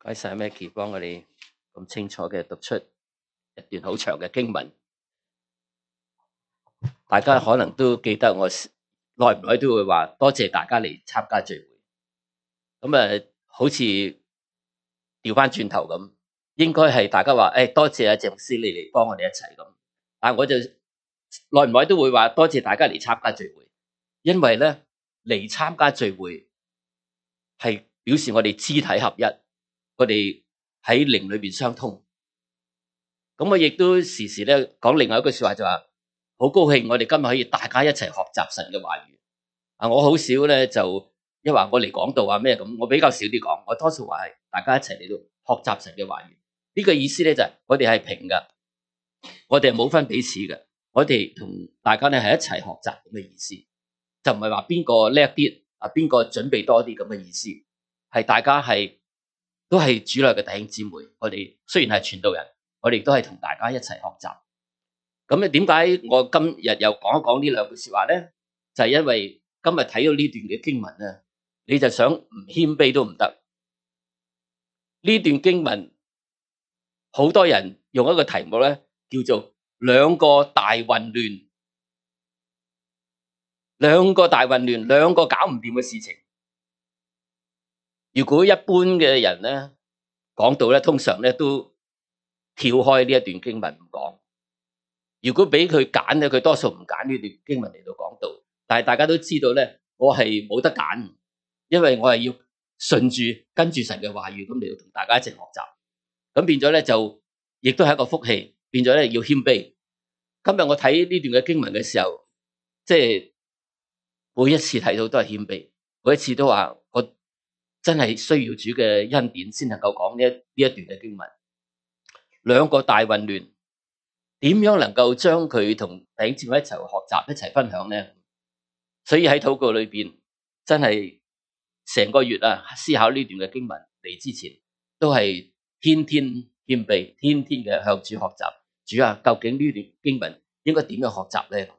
該晒 Maggie 幫我哋咁清楚嘅讀出一段好長嘅經文，大家可能都記得我耐唔耐都會話多謝大家嚟參加聚會。咁好似調翻轉頭咁，應該係大家話多謝阿鄭牧師你嚟幫我哋一齊咁。但係我就耐唔耐都會話多謝大家嚟參加聚會，因為咧嚟參加聚會係表示我哋肢體合一，我哋喺靈裏邊相通。咁我亦都時時咧講另外一句說話，就話好高興我哋今日可以大家一齊學習神嘅話語。我好少咧就一話我嚟講道啊咩咁，我比較少啲講，我多數話係大家一齊嚟到學習神嘅話語。呢個意思咧就係我哋係平噶，我哋係冇分彼此嘅，我哋同大家咧係一齊學習咁嘅意思，就唔係話邊個叻啲啊，邊個準備多啲咁嘅意思，係大家係都係主內嘅弟兄姊妹。我哋雖然係傳道人，我哋都係同大家一齊學習。咁咧點解我今日又講一講呢兩句說話咧？就係因為今日睇到呢段嘅經文咧，你就想唔謙卑都唔得。呢段經文好多人用一個題目咧，叫做兩個大混亂。兩個大混亂，兩個搞唔掂嘅事情。如果一般嘅人咧講到咧，通常咧都跳開呢一段經文唔講。如果俾佢揀咧，佢多數唔揀呢段經文嚟到講道。但係大家都知道咧，我係冇得揀，因為我係要順住跟住神嘅話語咁嚟到同大家一齊學習。咁變咗咧就亦都係一個福氣，變咗咧要謙卑。今日我睇呢段嘅經文嘅時候，即係每一次睇到都係謙卑，每一次都話我真係需要主嘅恩典先能夠講呢一段嘅經文。兩個大混亂，點樣能夠將佢同弟兄姊妹一齊學習、一齊分享呢？所以喺禱告裏邊，真係成個月思考呢段嘅經文嚟之前，都係天天謙卑，天天嘅向主學習。主啊，究竟呢段經文應該點樣學習呢？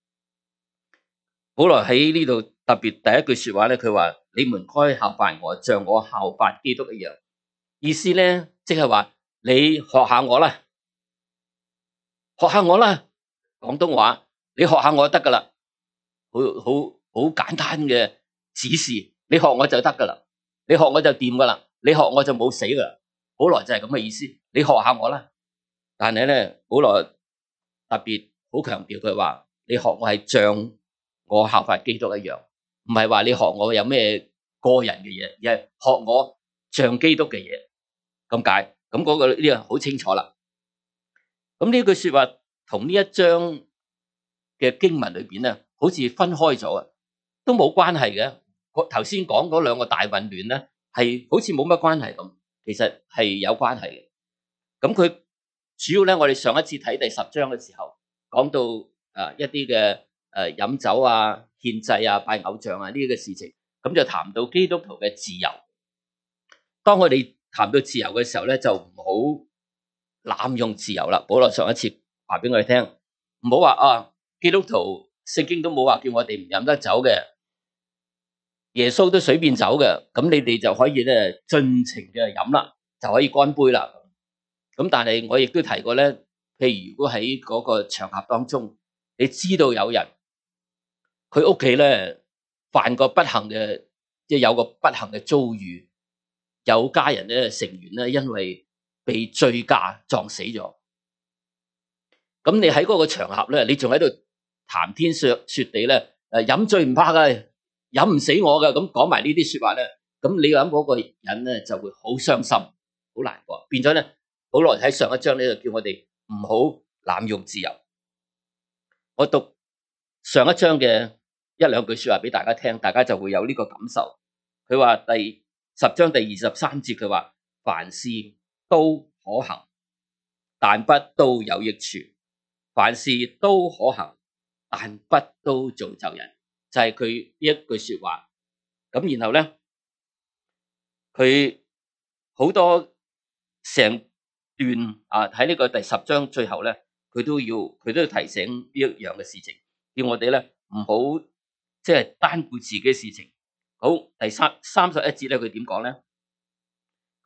保羅喺呢度特別第一句說話咧，佢話你們該效法我，像我效法基督一樣。意思咧，即係話你學下我啦，學下我啦。廣東話，你學下我就得噶啦，好簡單嘅指示，你學我就得噶啦，你學我就掂噶啦，你學我就冇死噶啦。保羅就係咁嘅意思，你學下我啦。但係咧，保羅特別好強調佢話，你學我係像我效法基督一樣，唔係話你學我有咩個人嘅嘢，而係學我像基督嘅嘢。咁解，咁嗰個呢個好清楚啦。咁呢句說話同呢一章嘅經文裏邊咧，好似分開咗啊，都冇關係嘅。我頭先講嗰兩個大混亂咧，係好似冇乜關係咁，其實係有關係嘅。咁佢主要咧，我哋上一次睇第10章嘅時候，講到一啲嘅飲酒啊、獻祭啊、拜偶像啊呢啲嘅事情，咁就談到基督徒嘅自由。當我哋談到自由嘅時候咧，就唔好濫用自由啦。保羅上一次話俾我哋聽，唔好話基督徒聖經都冇話叫我哋唔飲得酒嘅，耶穌都隨便走嘅，咁你哋就可以咧盡情嘅飲啦，就可以乾杯啦。咁但係我亦都提過咧，譬如如果喺嗰個場合當中，你知道有人佢屋企咧犯個不幸嘅，即係有個不幸嘅遭遇，有家人咧成員咧因為被醉駕撞死咗，咁你喺嗰個場合咧，你仲喺度談天說地咧，飲醉唔怕㗎，飲唔死我㗎，咁講埋呢啲說話咧，咁你諗嗰個人咧就會好傷心，好難過，變咗咧。保羅喺上一章呢就叫我哋唔好濫用自由。我讀上一章嘅一兩句說話俾大家聽，大家就會有呢個感受。佢話第10章第23節，佢話凡事都可行，但不都有益處；凡事都可行，但不都造就人。就係佢呢一句說話。咁然後咧，佢好多成段喺呢個第10章最後咧，佢都要提醒呢一樣嘅事情，叫我哋咧唔好即係單顧自己嘅事情。好，第31節咧，佢點講咧？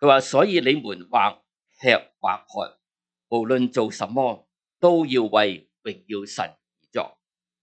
佢話所以你們或吃或喝，無論做什麼，都要為榮耀神而作。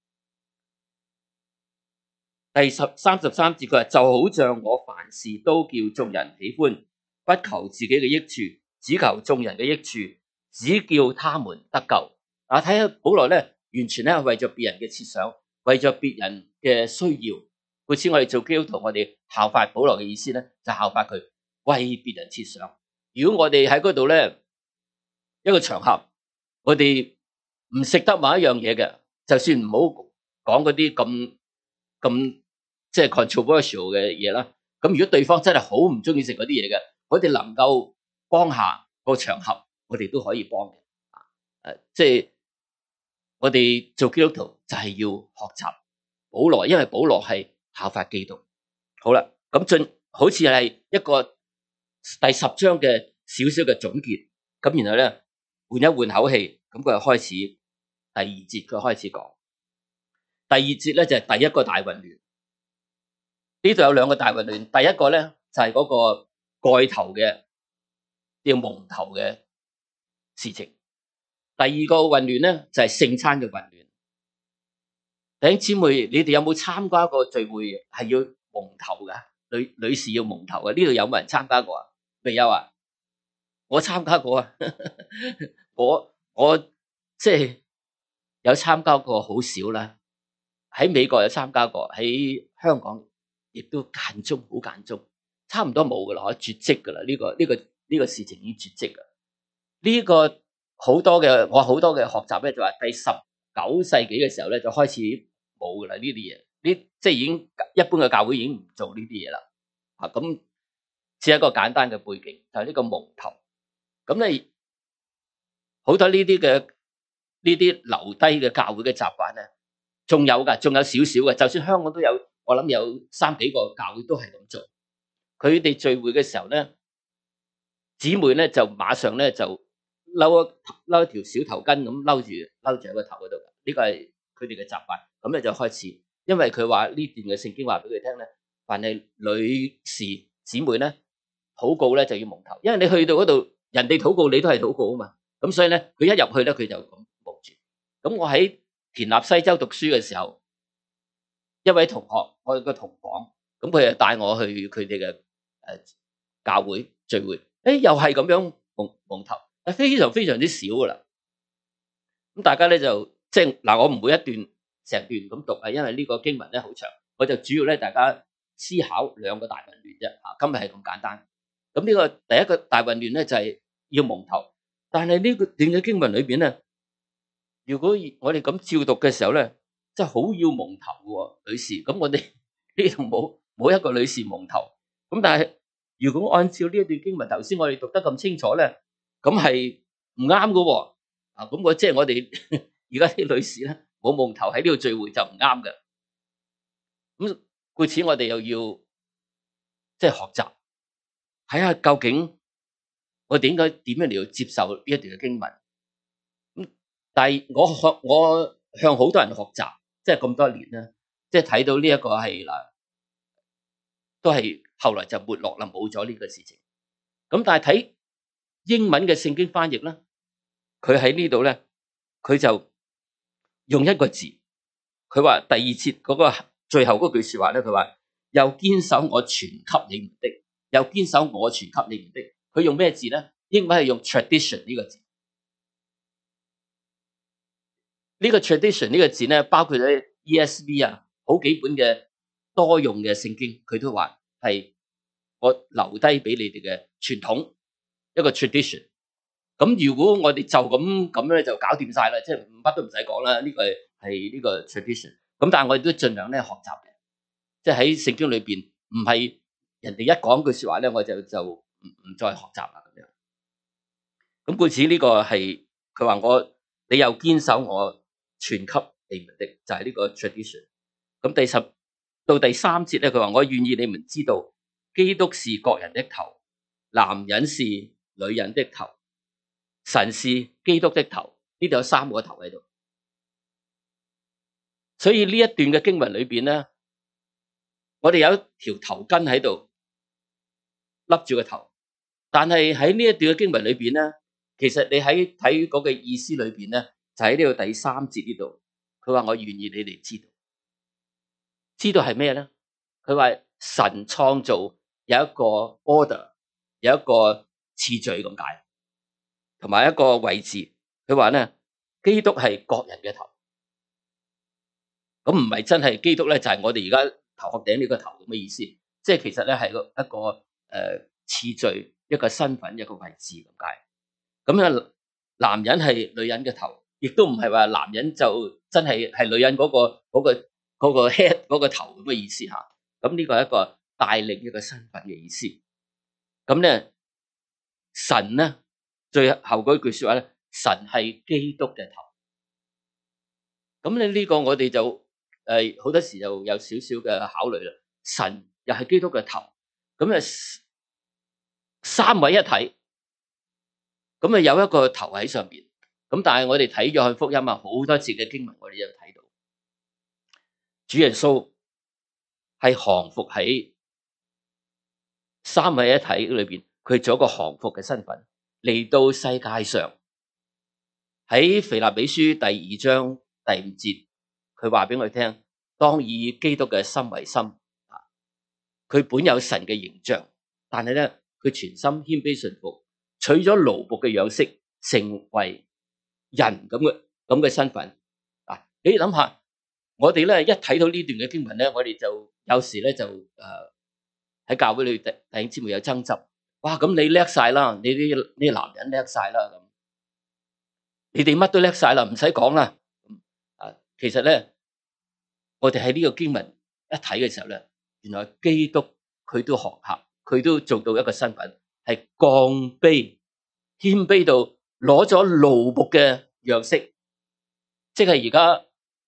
第33節佢話就好像我凡事都叫眾人喜歡，不求自己嘅益處，只求眾人嘅益處，只叫他們得救。睇下保羅咧，完全咧係為咗別人嘅設想，為咗別人嘅需要。故此我哋做基督徒，我哋效法保羅嘅意思咧，就效法佢為別人設想。如果我哋喺嗰度咧，一個場合，我哋唔食得某一樣嘢嘅，就算唔好講嗰啲咁即係 controversial 嘅嘢啦。咁如果對方真係好唔中意食嗰啲嘢嘅，我哋能夠幫下個場合，我哋都可以幫嘅。即係我哋做基督徒就係要學習保羅，因為保羅係效法基督。好啦，咁好似係一個第10章嘅少少嘅總結。咁然後咧換一換口氣，咁佢就開始第2節，佢開始講。第2節咧就係第一個大混亂。呢度有兩個大混亂，第一個咧就係嗰個蓋頭嘅叫蒙頭嘅事情。第二個混亂咧就係聖餐嘅混亂。弟兄姊妹，你哋有冇參加過聚會係要蒙頭噶？女士要蒙頭嘅，呢度有冇人參加過啊？未有啊？我參加過啊，我即係有參加過，好少啦。喺美國有參加過，喺香港亦都間中，好間中，差唔多冇噶啦，可絕跡噶啦。呢個事情已經絕跡噶。呢個好多嘅我好多嘅學習咧，就話第19世紀嘅時候咧就開始冇噶啦呢啲嘢，即係已經一般嘅教會已經唔做呢啲嘢啦。咁只係一個簡單嘅背景，就係呢個蒙頭。咁你好多呢啲留低嘅教會嘅習慣咧，仲有噶，仲有少少嘅。就算香港都有，我諗有3幾個教會都係咁做。佢哋聚會嘅時候咧，姊妹咧就馬上咧就嬲一條小頭巾咁嬲住喺個頭嗰度。呢個係佢哋嘅習慣。咁咧就開始，因為佢話呢段嘅聖經話俾佢聽咧，凡係女士姊妹咧禱告咧就要蒙頭，因為你去到嗰度，人哋禱告你都係禱告啊嘛。咁所以咧，佢一入去咧佢就咁蒙住。咁我喺田納西州讀書嘅時候，一位同學，我個同房，咁佢就帶我去佢哋嘅教會聚會，又係咁樣蒙頭，非常非常之少噶啦。咁大家咧就即係嗱，我唔會一段成段咁讀啊，因為呢個經文咧好長，我就主要咧大家思考2個大混亂啫。今日係咁簡單。咁呢個第一個大混亂咧就係要蒙頭，但係呢個段嘅經文裏邊咧，如果我哋咁照讀嘅時候咧，真係好要蒙頭喎，女士。咁我哋呢度冇一個女士蒙頭。咁但係如果按照呢一段經文頭先我哋讀得咁清楚咧，咁係唔啱噶喎。咁即係我哋而家啲女士咧冇蒙頭喺呢度聚會就唔啱嘅。咁故此我哋又要即係學習，睇下究竟我哋應該點樣嚟到接受呢一段嘅經文。但係我向好多人學習，即係咁多年啦，即係睇到呢一個係嗱，都係後來就沒落啦，冇咗呢個事情。咁但係睇英文嘅聖經翻譯咧，佢喺呢度咧，佢就用一個字，佢話第2節嗰個最後嗰句說話咧，佢話又堅守我傳給你們的，又堅守我傳給你們的。佢用咩字咧？英文係用 tradition 呢個字。呢個 tradition 呢個字咧，包括喺 ESV 啊，好幾本嘅多用嘅聖經，佢都話係我留低俾你哋嘅傳統，一個 tradition。咁如果我哋就咁咧就搞掂晒啦，即係乜都唔使講啦。呢個係呢個 tradition。咁但係我哋都盡量咧學習嘅，即係喺聖經裏邊唔係人哋一講句說話咧，我就唔再學習啦咁樣。咁故此呢個係佢話你又堅守我傳給你們的，就係呢個 tradition。咁第10到第3節咧，佢話我願意你們知道，基督是各人的頭，男人是女人的頭，神是基督的頭。呢度有3個頭喺度，所以呢一段嘅經文裏邊咧，我哋有一條頭巾喺度笠住個頭， 但係喺呢一段嘅經文裏邊咧，其實你喺睇嗰個意思裏邊咧，就喺呢個第3節呢度，佢話我願意你哋知道，知道係咩咧？佢話神創造有一個 order， 有一個次序咁解，同埋一個位置。佢話咧，基督係各人嘅頭，咁唔係真係基督咧，就係我哋而家頭殼頂呢個頭咁嘅意思，即係其實咧係一個次序，一個身份，一個位置咁解。咁啊，男人係女人嘅頭，亦都唔係話男人就真係女人嗰個 head 嗰個頭咁嘅意思嚇。咁呢個係一個帶領一個身份嘅意思。咁咧，神咧最後嗰句説話咧，神係基督嘅頭。咁你呢個我哋就好多時就有少少嘅考慮啦。神又係基督嘅頭，咁啊三位一體，咁啊有一個頭喺上邊。咁但係我哋睇約翰福音啊，好多節嘅經文我哋都睇到，主耶穌係降服喺三位一體裏邊，佢做一個降服嘅身份嚟到世界上。喺腓立比書第2章第5節，佢話俾我哋聽，當以基督嘅心為心。佢本有神嘅形象，但係咧佢全心謙卑順服，取咗奴僕嘅樣式，成為人咁嘅身份。你諗下，我哋咧一睇到呢段嘅經文咧，我哋就有時咧就喺教會裏弟兄姊妹有爭執。哇，咁你叻晒啦，你啲男人叻晒啦，咁你哋乜都叻晒啦，唔使講啦。其實咧，我哋喺呢個經文一睇嘅時候咧，原來基督佢都學習，佢都做到一個身份，係降卑謙卑到攞咗奴僕嘅樣式，即係而家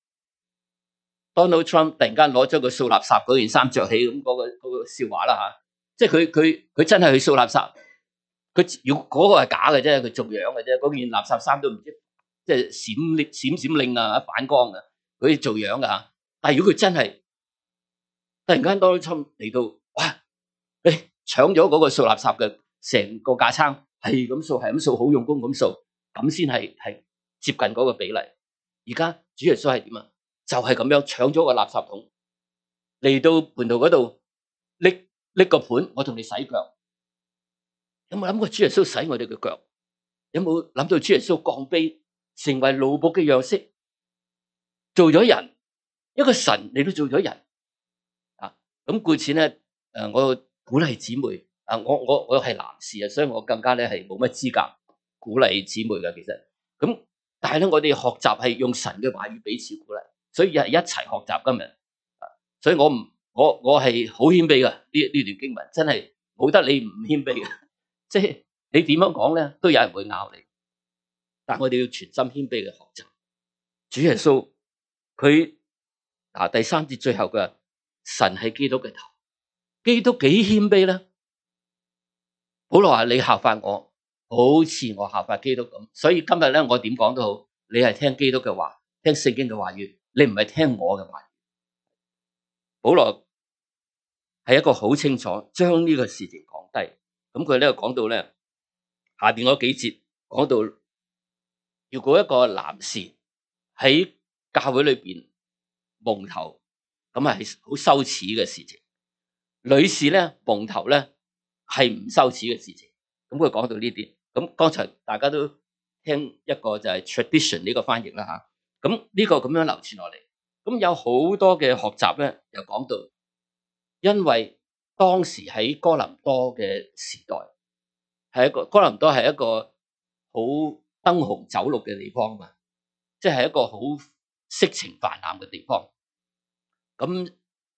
Donald Trump 突然間攞咗個掃垃圾嗰件衫着起咁嗰個笑話啦嚇，即係佢真係去掃垃圾，佢如果嗰個係假嘅啫，佢做樣嘅啫，嗰件垃圾衫都唔知即係閃令啊反光啊，佢做樣㗎嚇。但係如果佢真係突然間 Donald Trump 嚟到，哇！搶咗嗰個掃垃圾嘅成個架撐，係咁掃，好用功咁掃，咁先係接近嗰個比例。而家主耶穌係點啊？就係咁樣搶咗個垃圾桶，嚟到門徒嗰度拎個盤，我同你洗腳。有冇諗過主耶穌洗我哋嘅腳？有冇諗到主耶穌降卑，成為奴僕嘅樣式，做咗人，一個神你都做咗人啊！咁故此咧，我鼓勵姊妹啊，我係男士啊，所以我更加咧係冇乜資格鼓勵姊妹嘅。其實咁，但係咧我哋學習係用神嘅話語彼此鼓勵，所以係一齊學習今日。所以我係好謙卑嘅，呢段經文真係冇得你唔謙卑嘅，即係你點樣講咧，都有人會拗你。但我哋要全心謙卑嘅學習。主耶穌佢第3節最後嘅神係基督嘅頭，基督幾謙卑咧？保羅話你效法我，好似我效法基督咁。所以今日咧，我點講都好，你係聽基督嘅話，聽聖經嘅話語，你唔係聽我嘅話語。保羅係一個好清楚將呢個事情講低。咁佢咧講到咧下邊嗰幾節，講到如果一個男士喺教會裏邊蒙頭，咁係好羞恥嘅事情。女士咧蒙頭咧係唔羞恥嘅事情。咁佢講到呢啲，咁剛才大家都聽一個就係 tradition 呢個翻譯啦吓。咁呢個咁樣流傳落嚟，咁有好多嘅學習咧，又講到，因為當時喺哥林多嘅時代，哥林多係一個好燈紅酒綠嘅地方嘛，即係一個好色情泛濫嘅地方。咁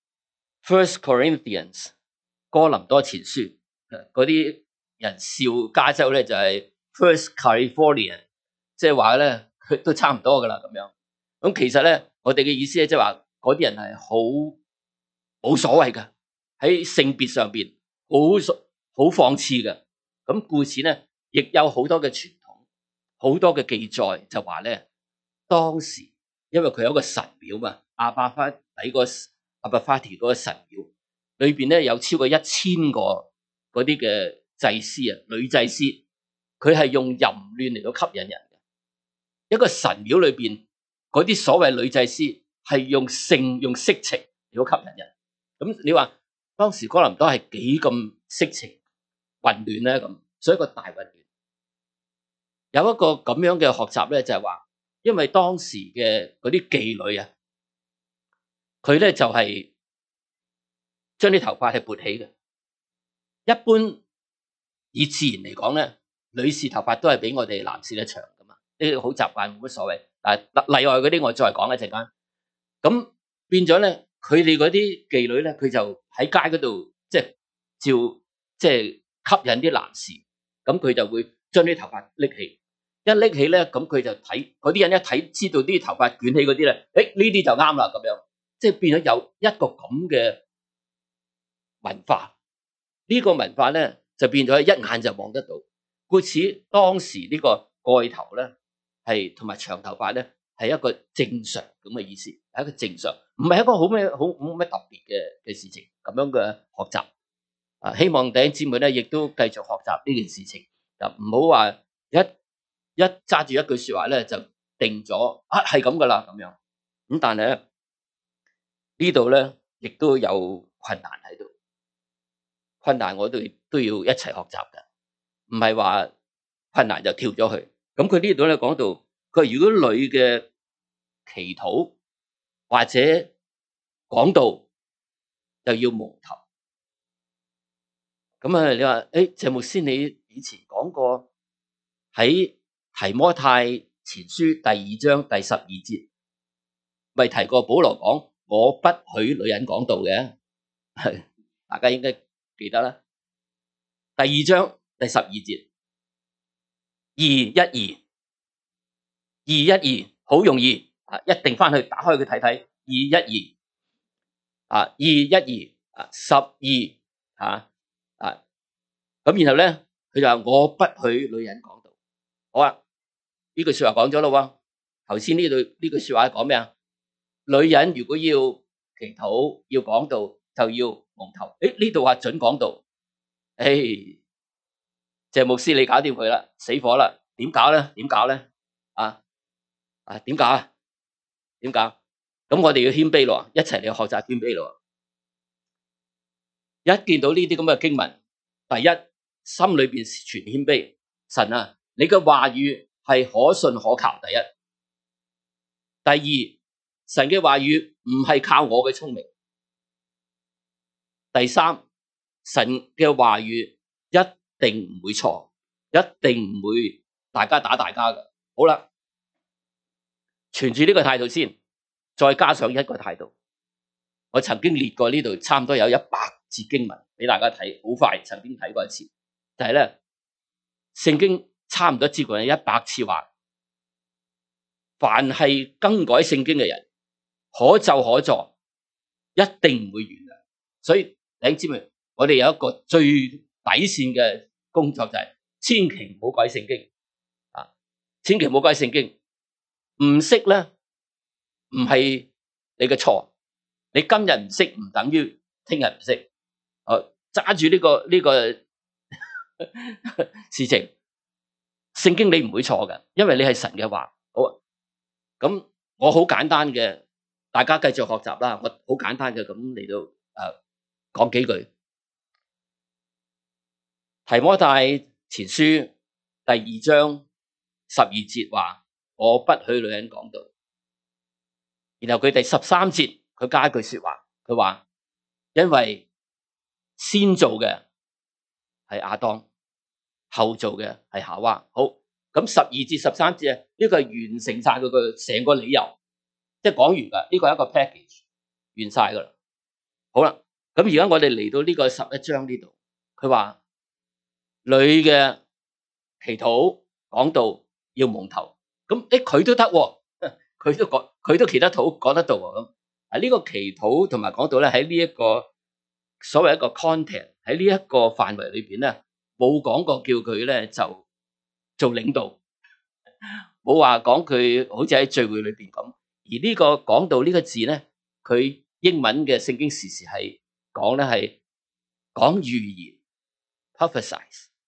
First Corinthians 哥林多前書嗰啲人笑加州咧就係 First California， 即係話咧佢都差唔多噶啦咁樣。咁其實咧我哋嘅意思咧即係話嗰啲人係好冇所謂噶，喺性別上邊好放肆嘅。咁故此咧亦有好多嘅傳統，好多嘅記載就話咧當時因為佢有一個神廟嘛，阿伯法提嗰個神廟裏邊咧有超過1000個嗰啲嘅祭司啊，女祭司，佢係用淫亂嚟到吸引人嘅。一個神廟裏邊嗰啲所謂女祭司係用性用色情嚟到吸引人。咁你話當時哥林多係幾咁色情混亂咧？咁所以一個大混亂。有一個咁樣嘅學習咧，就係話，因為當時嘅嗰啲妓女啊，佢咧就係將啲頭髮係撥起嘅。一般以自然嚟講咧，女士頭髮都係比我哋男士咧長噶嘛，呢個好習慣冇乜所謂。但係例外嗰啲我再講一陣間。咁變咗咧，佢哋嗰啲妓女咧，佢就喺街嗰度即係照即係吸引啲男士，咁佢就會將啲頭髮拎起。一拎起咧，咁佢就睇嗰啲人一睇，知道啲頭髮捲起嗰啲咧，呢啲就啱啦，咁樣即係變咗有一個咁嘅文化。呢個文化咧就變咗一眼就望得到。故此當時呢個蓋頭咧係同埋長頭髮咧係一個正常咁嘅意思，係一個正常，唔係一個好咩特別嘅事情咁樣嘅學習。希望弟兄姊妹咧亦都繼續學習呢件事情，就唔好話一揸住一句說話咧就定咗係咁噶啦咁樣。咁但係咧呢度咧亦都有困難喺度，困難我哋都要一齊學習嘅，唔係話困難就跳咗去。咁佢呢度咧講到，佢話如果女嘅祈禱或者講道就要蒙頭。咁啊，你話謝牧師，你以前講過喺提摩太前書第2章第12節，咪提過保羅講我不許女人講道嘅，大家應該記得啦。第2章第12節212好容易一定翻去打開佢睇睇212212 12咁然後咧佢就話我不許女人講道。好啊，呢句說話講咗咯喎。頭先呢句說話講咩啊？女人如果要祈禱要講道就要蒙頭。呢度話准講道。謝牧師你搞掂佢啦，死火啦，點搞咧？點搞咧？點搞啊？點搞？咁我哋要謙卑咯，一齊嚟學習謙卑咯。一見到呢啲咁嘅經文，第一心裏邊存謙卑，神啊，你嘅話語係可信可靠。第一，第二，神嘅話語唔係靠我嘅聰明。第三，神嘅話語一定唔會錯，一定唔會大家打大家嘅。好啦，存住呢個態度先，再加上一個態度。我曾經列過呢度差唔多有100節經文俾大家睇，好快曾經睇過一次。就係咧，聖經差唔多接過100次話，凡係更改聖經嘅人，可咒可詛，一定唔會原諒。所以弟兄姊妹，我哋有一個最底線嘅工作就係千祈唔好改聖經千祈唔好改聖經。唔識咧，唔係你嘅錯。你今日唔識唔等於聽日唔識。揸住呢個事情，聖經你唔會錯嘅，因為你係神嘅話。好，咁我好簡單嘅，大家繼續學習啦。我好簡單嘅咁嚟到講幾句。提摩太前書第2章12節話我不許女人講道。然後佢第13節佢加一句說話，佢話因為先做嘅係亞當，後做嘅係夏娃。好，咁12至13節呢個係完成晒佢個成個理由，即係講完噶，呢個係一個 package 完晒噶啦。好啦，咁而家我哋嚟到呢個11章呢度，佢話女嘅祈禱講道要蒙頭，咁佢都得喎，佢都祈得禱講得到喎。咁呢個祈禱同埋講道咧，喺呢一個所謂一個 content 喺呢一個範圍裏邊咧，冇講過叫佢咧就做領導，冇話講佢好似喺聚會裏邊咁。而呢個講道呢個字咧，佢英文嘅聖經時係講咧係講預言 prophesize。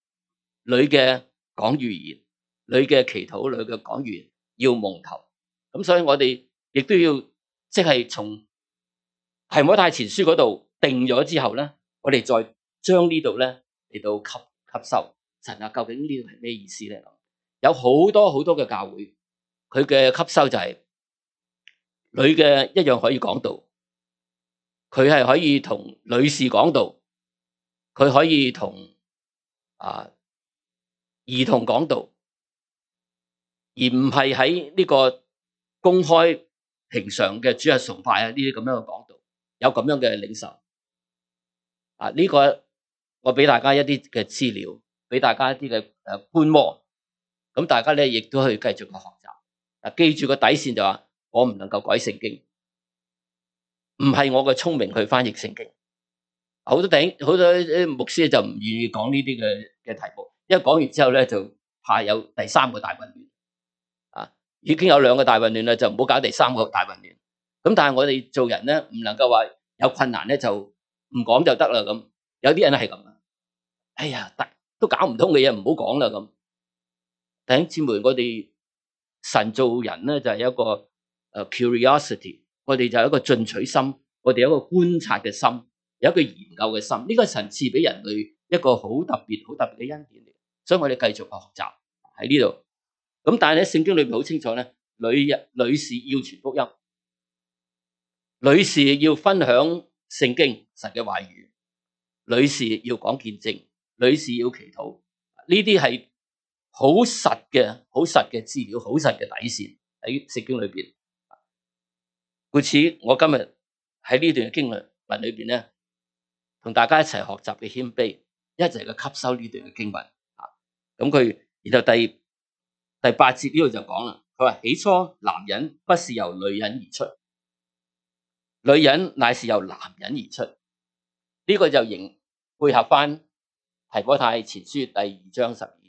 女嘅講預言，女嘅祈禱，女嘅講預言要蒙頭。咁所以我哋亦都要即係從提摩太前書嗰度定咗之後咧，我哋再將呢度咧嚟到吸收。神啊，究竟呢度係咩意思咧？有好多好多嘅教會，佢嘅吸收就係女嘅一樣可以講道，佢係可以同女士講道，佢可以同兒童講道，而唔係喺呢個公開平常嘅主日崇拜啊呢啲咁樣嘅講道，有咁樣嘅領受。呢個我俾大家一啲嘅資料，俾大家一啲嘅觀摩，咁大家咧亦都可以繼續去學習。記住個底線就話，我唔能夠改聖經，唔係我嘅聰明去翻譯聖經。好多牧師就唔願意講呢啲嘅題目，因為講完之後咧就怕有第三個大混亂。已經有兩個大混亂啦，就唔好搞第三個大混亂。咁但係我哋做人咧，唔能夠話有困難咧就唔講就得啦咁。有啲人係咁啊，哎呀，都搞唔通嘅嘢唔好講啦咁。弟兄姊妹，我哋神做人咧就係一個curiosity， 我哋就有一個進取心，我哋有一個觀察嘅心，有一個研究嘅心。呢個神賜俾人類一個好特別嘅恩典嚟，所以我哋繼續學習喺呢度。咁但係咧，聖經裏面好清楚咧，女士要傳福音，女士要分享聖經神嘅話語，女士要講見證，女士要祈禱，呢啲係好實嘅資料，好實嘅底線喺聖經裏邊。故此，我今日喺呢段經文裏邊咧，同大家一齊學習嘅謙卑，一齊嘅吸收呢段嘅經文。咁佢然後第8節呢度就講啦，佢話起初男人不是由女人而出，女人乃是由男人而出。呢個就配合翻提摩太前書第2章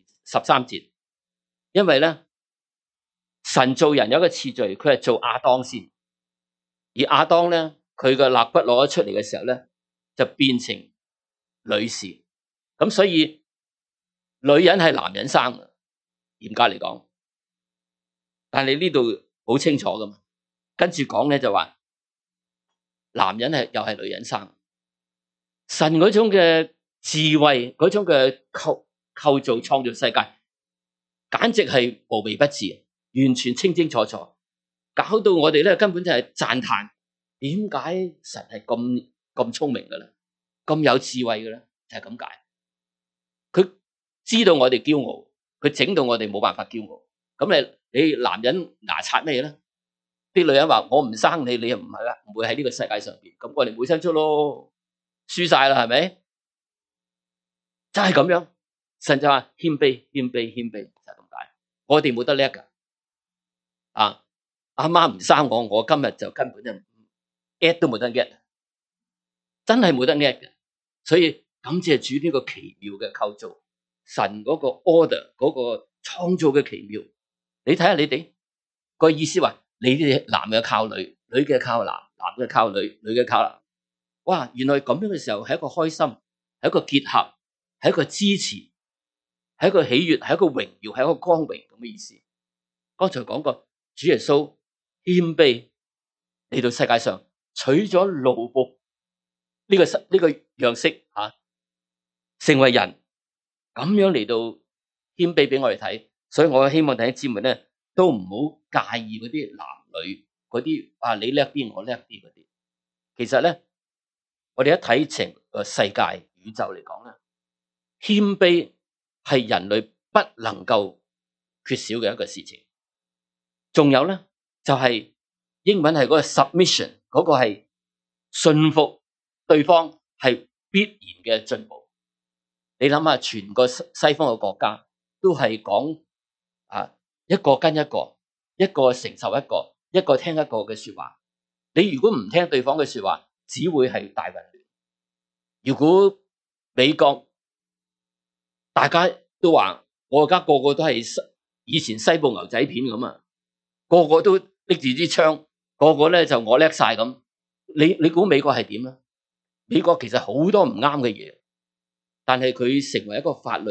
13節，因為咧神做人有一個次序，佢係做亞當先，而亞當咧佢嘅肋骨攞咗出嚟嘅時候咧，就變成女士，咁所以女人係男人生嘅，嚴格嚟講。但係呢度好清楚噶嘛，跟住講咧就話男人又係女人生。神嗰種嘅智慧，嗰種嘅構造創造世界，簡直係無微不至，完全清清楚楚，搞到我哋咧根本就係讚嘆，點解神係咁聰明嘅咧，咁有智慧嘅咧，就係咁解。佢知道我哋驕傲，佢整到我哋冇辦法驕傲。咁你男人牙刷咩咧？啲女人話我唔生你，你又唔係啦，唔會喺呢個世界上邊，咁我哋冇生出咯，輸晒啦，係咪？就係咁樣，神就話謙卑，就係咁解。我哋冇得叻噶，阿媽唔生我今日就根本就 get 都冇得 get， 真係冇得 get 嘅。所以感謝主呢個奇妙嘅構造，神嗰個 order 嗰個創造嘅奇妙。你睇下你哋個意思話，你哋男嘅靠女，女嘅靠男，男嘅靠女，女嘅靠男。哇，原來咁樣嘅時候係一個開心，係一個結合，係一個支持，係一個喜悅，係一個榮耀，係一個光榮咁嘅意思。剛才講過，主耶穌謙卑嚟到世界上，取咗奴僕呢個樣式成為人，咁樣嚟到謙卑俾我哋睇。所以我希望弟兄姊妹咧都唔好介意嗰啲男女嗰啲你叻啲我叻啲嗰啲。其實咧，我哋一睇成個世界宇宙嚟講咧，謙卑係人類不能夠缺少嘅一個事情。仲有咧就係英文係嗰個 submission， 嗰個係信服對方係必然嘅進步。你諗下，全個西方嘅國家都係講一個跟一個，一個承受一個，一個聽一個嘅說話。你如果唔聽對方嘅說話，只會係大混亂。如果美國大家都話，我而家個個都係以前西部牛仔片咁啊，個個都拎住支槍，個個咧就我叻晒咁。你估美國係點咧？美國其實好多唔啱嘅嘢，但係佢成為一個法律，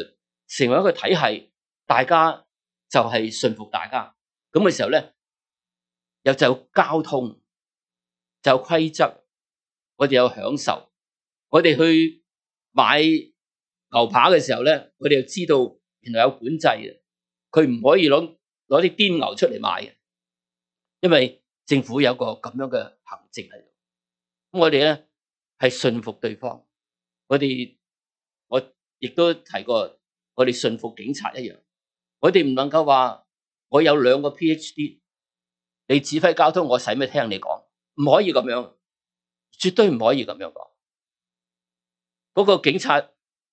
成為一個體系，大家就係信服大家。咁嘅時候咧，又就有交通，就有規則，我哋有享受。我哋去買牛扒嘅時候咧，我哋就知道原來有管制嘅，佢唔可以攞啲癲牛出嚟賣嘅，因為政府有個咁樣嘅行政喺度。咁我哋咧係信服對方，我亦都提過，我哋信服警察一樣。我哋唔能夠話我有2個 PhD， 你指揮交通，我使咩聽你講？唔可以咁樣，絕對唔可以咁樣講。嗰個警察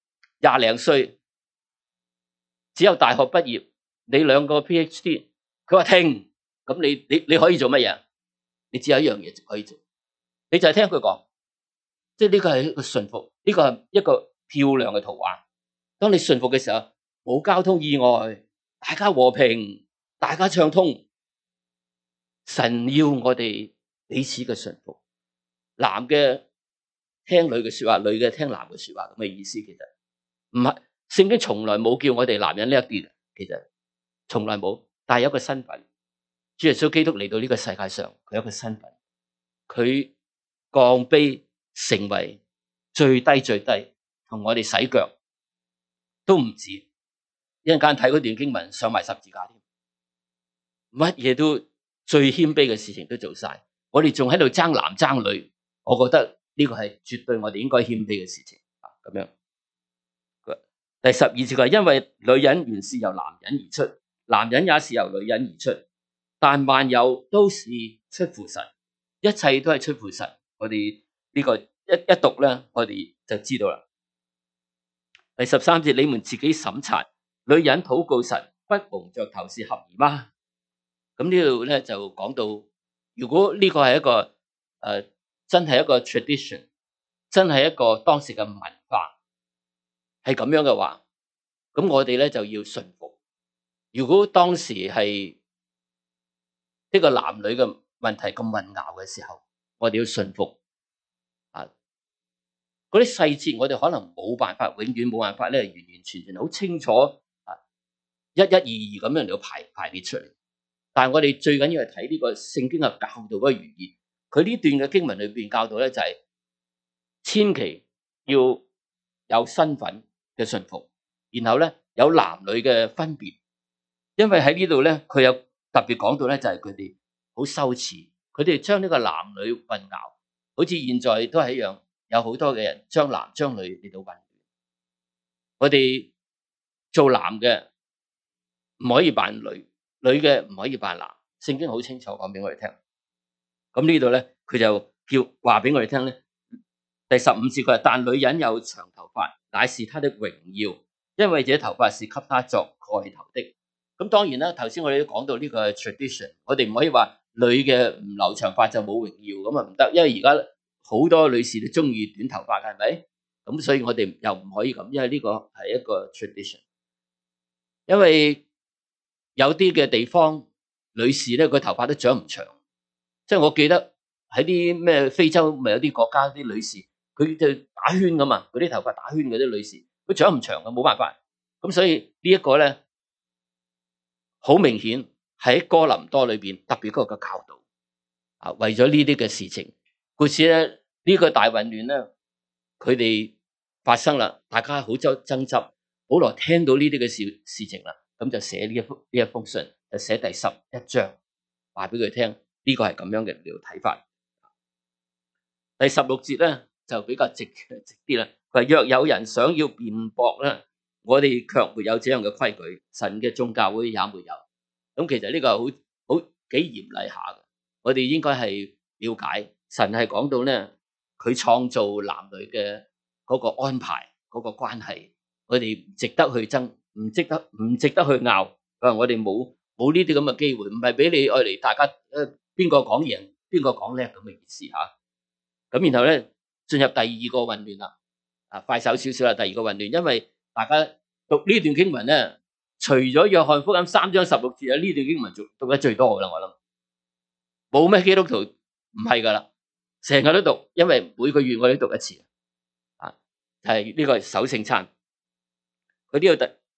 20零歲，只有大學畢業，你2個 PhD， 佢話停，咁你可以做乜嘢？你只有一樣嘢就可以做，你就係聽佢講。即係呢個係一個信服，呢個係一個漂亮嘅圖畫。當你信服嘅時候，冇交通意外，大家和平，大家暢通。神要我哋彼此嘅信服，男嘅聽女嘅說話，女嘅聽男嘅說話，咁嘅意思。其實唔係，聖經從來冇叫我哋男人呢一啲嘅，其實從來冇。但係有一個身份，主耶穌基督嚟到呢個世界上，佢有一個身份，佢降卑成為最低，同我哋洗腳都唔止。一陣間睇嗰段經文，上埋十字架添，乜嘢都最謙卑嘅事情都做晒。我哋仲喺度爭男爭女，我覺得呢個係絕對我哋應該謙卑嘅事情啊。咁樣，第12節佢話，因為女人原是由男人而出，男人也是由女人而出，但萬有都是出乎神，一切都係出乎神。我哋呢個一讀咧，我哋就知道啦。第13節，你們自己審查，女人禱告神，不蒙着頭是合宜嗎？咁呢度咧就講到，如果呢個係一個真係一個 tradition， 真係一個當時嘅文化係咁樣嘅話，咁我哋咧就要順服。如果當時係呢個男女嘅問題咁混淆嘅時候，我哋要順服啊。嗰啲細節我哋可能冇辦法，永遠冇辦法咧，完完全全好清楚啊，一二咁樣嚟到排列出嚟。但係我哋最緊要係睇呢個聖經嘅教導嗰個原意。佢呢段嘅經文裏邊教導咧就係千祈要有身份嘅順服，然後咧有男女嘅分別。因為喺呢度咧佢有特別講到咧就係佢哋好羞恥，佢哋將呢個男女混淆，好似現在都係一樣，有好多嘅人將男將女嚟到混亂。我哋做男嘅唔可以扮女，女嘅唔可以扮男，聖經好清楚講俾我哋聽。咁呢度咧，佢就叫話俾我哋聽咧。第15節佢話，但女人有長頭髮，乃是她的榮耀，因為這頭髮是給她作蓋頭的。咁當然啦，頭先我哋都講到呢個 tradition， 我哋唔可以話女嘅唔留長髮就冇榮耀，咁啊唔得，因為而家好多女士都中意短頭髮嘅，係咪？咁所以我哋又唔可以咁，因為呢個係一個 tradition。因為有啲嘅地方女士咧，佢頭髮都長唔長，即係我記得喺啲咩非洲咪有啲國家啲女士，佢就打圈噶嘛，嗰啲頭髮打圈嗰啲女士，佢長唔長嘅，冇辦法。咁所以呢一個咧，好明顯喺哥林多裏邊特別嗰個教導啊，為咗呢啲嘅事情，故此咧呢個大混亂咧，佢哋發生啦，大家好爭執。保羅聽到呢啲嘅事情啦，咁就寫呢一封信，就寫第11章，話俾佢聽，呢個係咁樣嘅睇法。第16節咧就比較直啲啦。佢話，若有人想要辯駁咧，我哋卻沒有這樣嘅規矩，神嘅眾教會也沒有。咁其實呢個係好幾嚴厲下嘅，我哋應該係了解神係講到咧，佢創造男女嘅嗰個安排，嗰個關係。我哋唔值得去爭，唔值得去拗。我哋冇呢啲咁嘅機會，唔係俾你愛嚟大家邊個講贏，邊個講叻咁嘅意思吓。咁然後咧進入第二個混亂啦，快手少少啦。第二個混亂，因為大家讀呢段經文咧，除咗約翰福音3章16節啊，呢段經文讀得最多噶啦，我諗冇咩基督徒唔係噶啦，成日都讀，因為每個月我都讀一次啊，係呢個守聖餐。佢呢度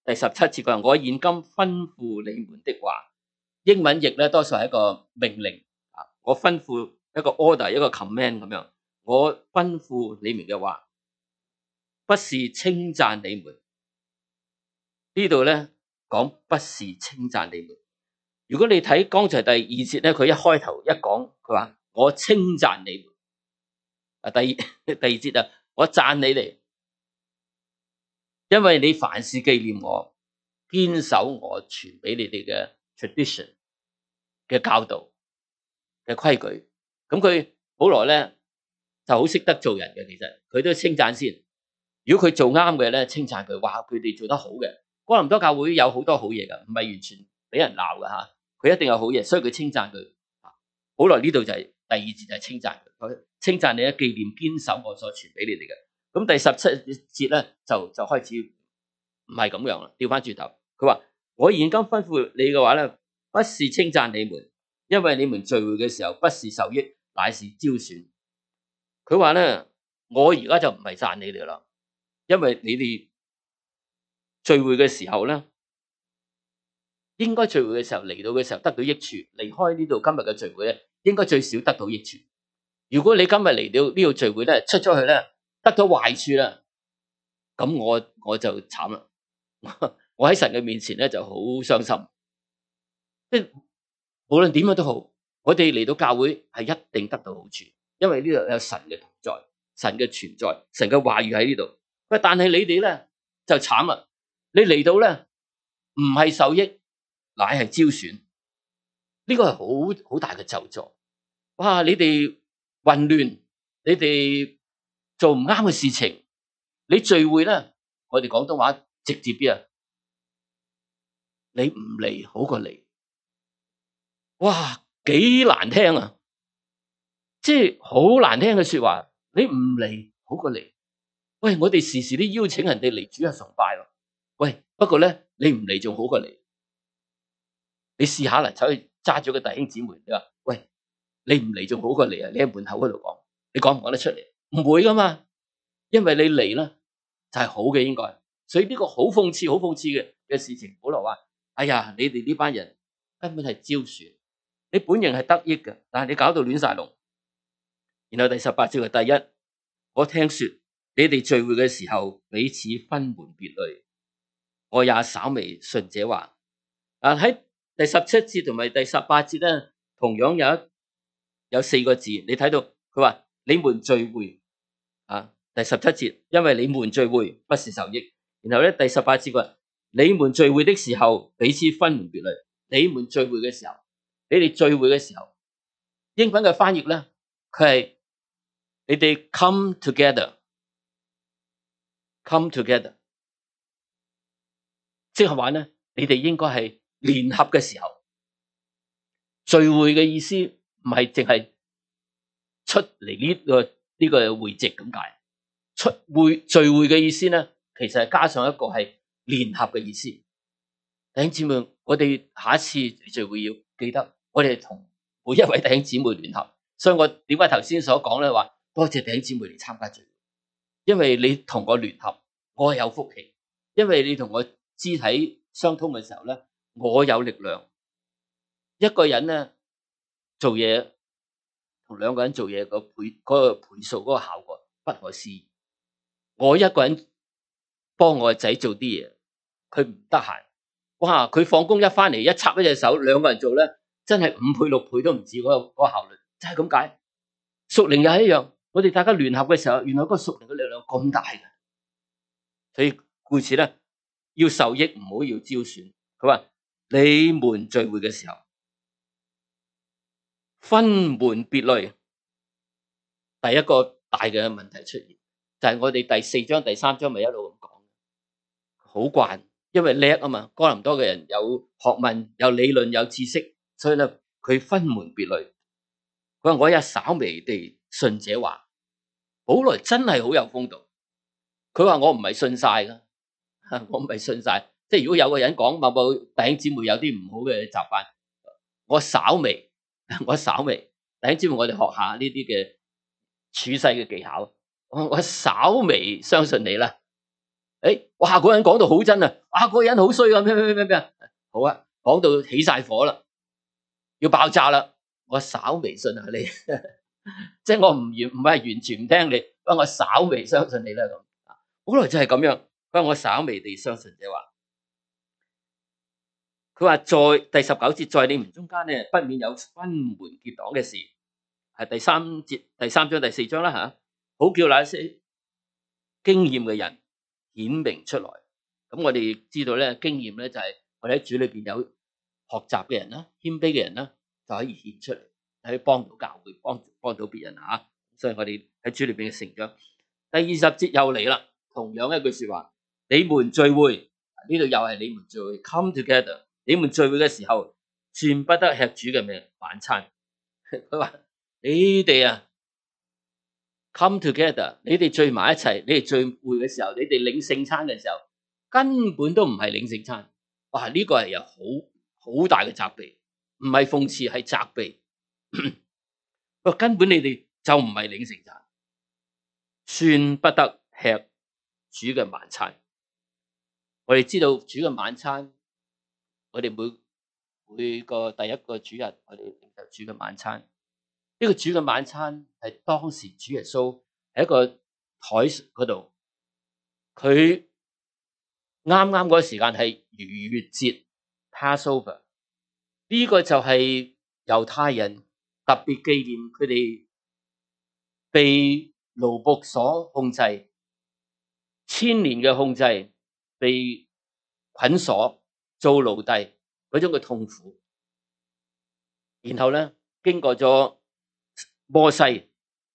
第17節佢話：我現今吩咐你們的話，英文譯咧多數係一個命令啊，我吩咐一個 order 一個 command 咁樣，我吩咐你們嘅話，不是稱讚你們。呢度咧講不是稱讚你們。如果你睇剛才第2節咧，佢一開頭一講，佢話我稱讚你們。第二節啊，我讚你哋，因為你凡事紀念我，堅守我傳俾你哋嘅 tradition 嘅教導嘅規矩。咁佢保羅咧就好識得做人嘅，其實佢都稱讚先。如果佢做啱嘅咧，稱讚佢，話佢哋做得好嘅。哥林多教會有好多好嘢噶，唔係完全俾人鬧噶吓，佢一定有好嘢，所以佢稱讚佢。保羅呢度就係第2節就係稱讚佢，稱讚你嘅紀念堅守我所傳俾你哋嘅。咁第17節咧就開始唔係咁樣啦，調翻轉頭，佢話我現今吩咐你嘅話咧，不是稱讚你們，因為你們聚會嘅時候不是受益，乃是招選。佢話咧，我而家就唔係讚你哋啦，因為你哋聚會嘅時候咧，應該聚會嘅時候嚟到嘅時候得到益處，離開呢度今日嘅聚會咧，應該最少得到益處。如果你今日嚟到呢度聚會咧，出咗去咧得到壞處啦，咁我就慘啦。我喺神嘅面前咧就好傷心。即係無論點樣都好，我哋嚟到教會係一定得到好處，因為呢度有神嘅同在、神嘅存在、神嘅話語喺呢度。喂，但係你哋咧就慘啦，你嚟到咧唔係受益，乃係招選。呢個係好大嘅咒詛。哇！你哋混亂，你哋做唔啱嘅事情，你聚會咧，我哋廣東話直接啲啊，你唔嚟好過嚟。哇，幾難聽啊！即係好難聽嘅說話，你唔嚟好過嚟。喂，我哋時時都邀請人哋嚟主日崇拜喎。喂，不過咧，你唔嚟仲好過嚟。你試下啦，走去揸咗個弟兄姊妹，你話喂，你唔嚟仲好過嚟啊！你喺門口嗰度講，你講唔講得出嚟？唔會噶嘛，因為你嚟啦就係好嘅應該。所以呢個好諷刺嘅事情。保羅話：哎呀，你哋呢班人根本係招選，你本人係得益嘅，但係你搞到亂晒龍。然後第18節係第一，我聽說你哋聚會嘅時候彼此分門別類，我也稍微信這話。喺第17節同埋第18節咧，同樣有4個字，你睇到佢話你們聚會啊。第17節，因為你們聚會不是受益。然後咧第18節話你們聚會的時候彼此分門別類。你們聚會嘅時候，你哋聚會嘅時候，英文嘅翻譯咧，佢係你哋 come together，come together， 即係話咧，你哋應該係聯合嘅時候。聚會嘅意思唔係淨係出嚟呢個會籍咁解。聚會嘅意思咧，其實係加上一個係聯合嘅意思。弟兄姊妹，我哋下一次聚會要記得，我哋同每一位弟兄姊妹聯合。所以我點解頭先所講咧，話多謝弟兄姊妹嚟參加聚會，因為你同我聯合，我有福氣；因為你同我肢體相通嘅時候咧，我有力量。一個人咧做嘢同2個人做嘢嗰個倍數嗰個效果不可思議。我一個人幫我個仔做啲嘢，佢唔得閒，哇！佢放工一翻嚟一插一隻手，2個人做咧，真係5倍6倍都唔止嗰個效率，真係咁解。屬靈又係一樣，我哋大家聯合嘅時候，原來嗰個屬靈嘅力量咁大嘅，所以故此咧要受益，唔好要招選。佢話你們聚會嘅時候分門別類，第一個大嘅問題出現，就係我哋第4章第3章咪一路咁講，好慣，因為叻啊嘛，哥林多嘅人有學問、有理論、有知識，所以咧佢分門別類。佢話我也稍微地信這話。保羅真係好有風度，佢話我唔係信晒噶，我唔係信晒，即係如果有個人講某弟兄姊妹有啲唔好嘅習慣，我稍微弟兄姊妹，我哋學下呢啲嘅處世嘅技巧。我稍微相信你啦。哇！嗰人講到好真啊！ 嗰個人好衰啊，咩，好啊，講到起晒火啦，要爆炸啦，我稍微信下你，即係我唔係完全唔聽你，不過我稍微相信你啦咁。好耐就係咁樣，不過我稍微地相信就話，佢話在第19節，在你們中間咧，不免有分門結黨嘅事，係第3章第4章啦吓，好叫那些經驗嘅人顯明出來。咁我哋知道咧，經驗咧就係我哋喺主裏邊有學習嘅人啦，謙卑嘅人啦，就可以顯出嚟，可以幫到教會，幫到別人吓。所以我哋喺主裏邊嘅成長。第20節又嚟啦，同樣一句說話，你們聚會，呢度又係你們聚會 ，come together。你們聚會嘅時候，算不得吃主嘅晚餐。佢話你哋啊 ，come together，你哋聚埋一齊，你哋聚會嘅時候，你哋領聖餐嘅時候，根本都唔係領聖餐。哇！呢個係有好大嘅責備，唔係諷刺，係責備。根本你哋就唔係領聖餐，算不得吃主嘅晚餐。我哋知道主嘅晚餐，我哋每個第一個主日，我哋領受主嘅晚餐。呢個主嘅晚餐係當時主耶穌喺一個台嗰度，佢啱啱嗰個時間係逾越節 Passover， 呢個就係猶太人特別紀念佢哋被奴僕所控制，1000年嘅控制，被捆鎖做奴隸嗰種嘅痛苦。然後咧，經過咗摩西嘅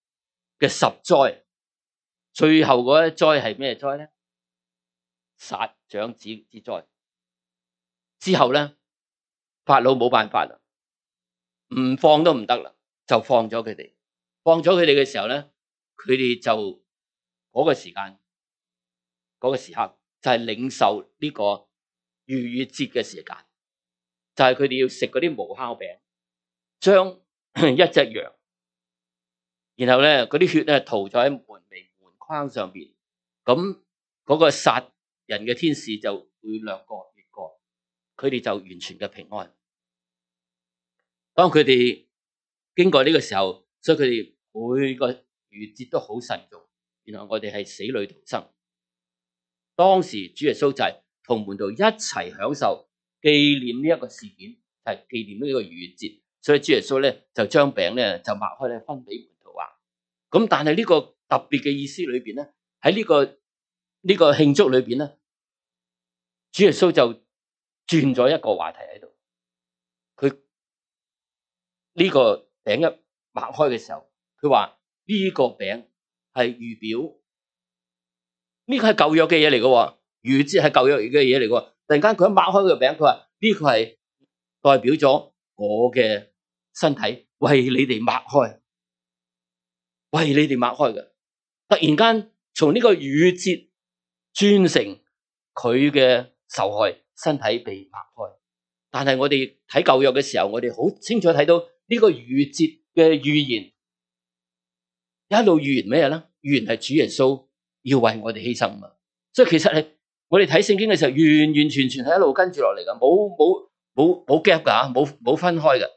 10災，最後嗰一災係咩災咧？殺長子之災。之後咧，法老冇辦法啦，唔放都唔得啦，就放咗佢哋。放咗佢哋嘅時候咧，佢哋就嗰個時間、嗰個時刻就係領受呢個逾越節嘅時間，就係佢哋要食嗰啲無酵餅，將一隻羊，然後咧嗰啲血咧塗咗喺門楣、門框上邊，咁嗰個殺人嘅天使就會掠過越過，佢哋就完全嘅平安。當佢哋經過呢個時候，所以佢哋每個逾越節都好慎重。然後我哋係死裏逃生。當時主耶穌就係同門徒一齊享受紀念呢一個事件，係紀念呢個逾越節。所以主耶穌咧就將餅咧就擘開咧分俾門徒話。咁但係呢個特別嘅意思裏邊咧，喺呢個慶祝裏邊咧，主耶穌就轉咗一個話題喺度。佢呢個餅一擘開嘅時候，佢話呢個餅係預表，呢個係舊約嘅嘢嚟嘅，逾越節係舊約嘅嘢嚟嘅。突然間佢一擘開個餅，佢話呢個係代表咗我嘅身體為你哋擘開，為你哋擘開嘅。突然間從呢個逾越節轉成佢嘅受害身體被擘開。但係我哋睇舊約嘅時候，我哋好清楚睇到呢個逾越節嘅預言，一路預言咩咧？預言係主耶穌要為我哋犧牲嘛。所以其實係我哋睇聖經嘅時候，完完全全係一路跟住落嚟噶，冇 gap 噶，冇分開嘅。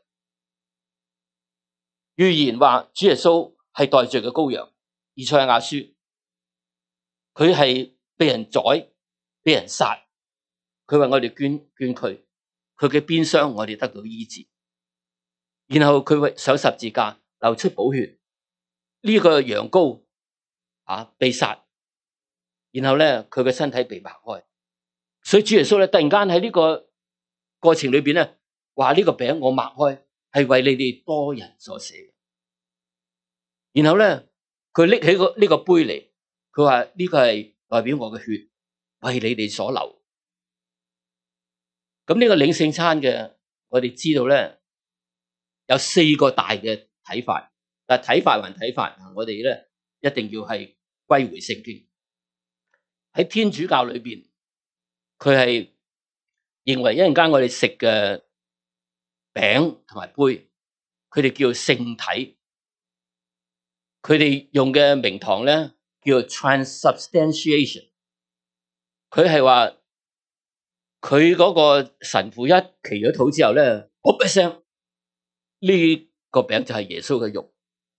預言話主耶穌係代罪嘅羔羊，以賽亞書佢係被人宰、被人殺，佢為我哋捐軀，佢嘅鞭傷我哋得到醫治。然後佢為上十字架流出寶血，呢個羊羔被殺，然後咧佢嘅身體被擘開。所以主耶穌咧突然間喺呢個過程裏邊咧話呢個餅我擘開係為你哋多人所寫。然後咧佢拎起呢個杯嚟，佢話呢個係代表我嘅血為你哋所流。咁呢個領聖餐嘅，我哋知道咧有4個大嘅睇法，但係睇法還睇法，我哋咧一定要係歸回聖經。喺天主教裏邊，佢係認為一陣間我哋食嘅餅同埋杯，佢哋叫聖體。佢哋用嘅名堂咧，叫做 transubstantiation。佢係話佢嗰個神父一祈咗禱之後咧，噗一聲，呢個餅就係耶穌嘅肉，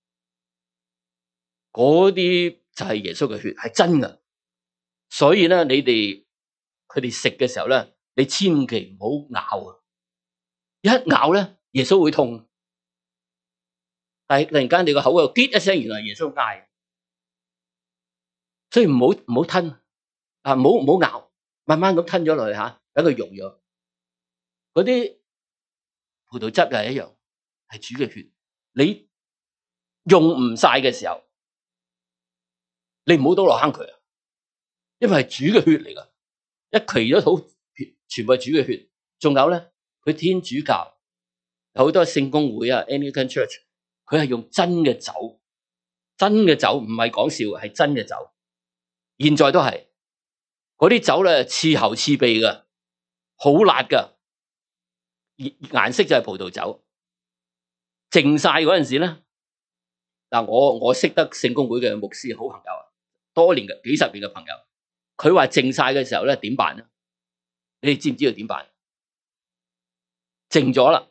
嗰啲就係耶穌嘅血，係真嘅。所以咧，佢哋食嘅時候咧，你千祈唔好咬啊！一咬咧，耶穌會痛。但係突然間你個口度結一聲，原來耶穌嗌，所以唔好吞啊，唔好咬，慢慢咁吞咗落去吓，等佢溶咗。嗰啲葡萄汁又係一樣，係主嘅血。你用唔晒嘅時候，你唔好倒落坑渠啊，因為係主嘅血嚟噶。一祈咗禱，全部係主嘅血。仲有咧，佢天主教有好多聖公會啊 ，Anglican Church， 佢係用真嘅酒，真嘅酒唔係講笑，係真嘅酒。現在都係嗰啲酒咧，刺喉刺鼻噶，好辣噶，顏色就係葡萄酒。淨晒嗰陣時咧，嗱我識得聖公會嘅牧師，好朋友啊，多年嘅幾十年嘅朋友，佢話淨晒嘅時候咧點辦咧？你哋知唔知道點辦？淨咗啦，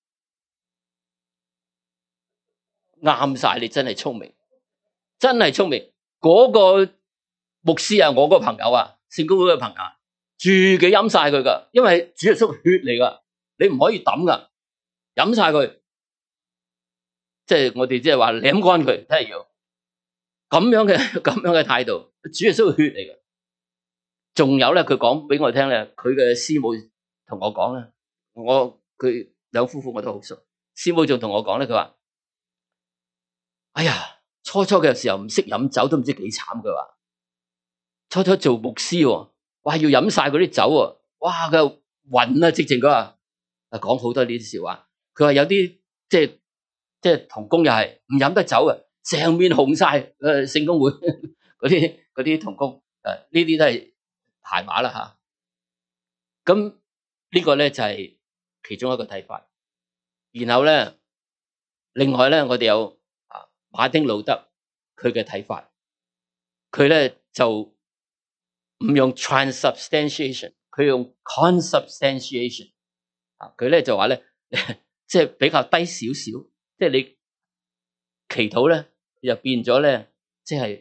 啱晒，你真係聰明，真係聰明。嗰個牧師啊，我嗰個朋友啊，聖公會嘅朋友，自己飲晒佢噶，因為主耶穌血嚟噶，你唔可以抌噶，飲晒佢，即係我哋即係話舐乾佢，真係要咁樣嘅態度。主耶穌血嚟噶。仲有咧，佢講俾我聽咧，佢嘅師母同我講咧，佢兩夫婦我都好熟，師母仲同我講咧，佢話：哎呀，初嘅時候唔識飲酒，都唔知幾慘。佢話初做牧師喎，哇要飲晒嗰啲酒喎，哇佢暈啊，直情佢話講好多呢啲笑話。佢話有啲即係同工又係唔飲得酒嘅，成面紅晒。聖公會嗰啲同工呢啲都係鞋馬啦吓。咁呢個咧就係其中一個睇法。然後咧，另外咧，我哋有馬丁路德佢嘅睇法，佢咧就唔用 transubstantiation， 佢用 consubstantiation。佢咧就話咧，即係比較低少少，即係你祈禱咧就變咗咧，即係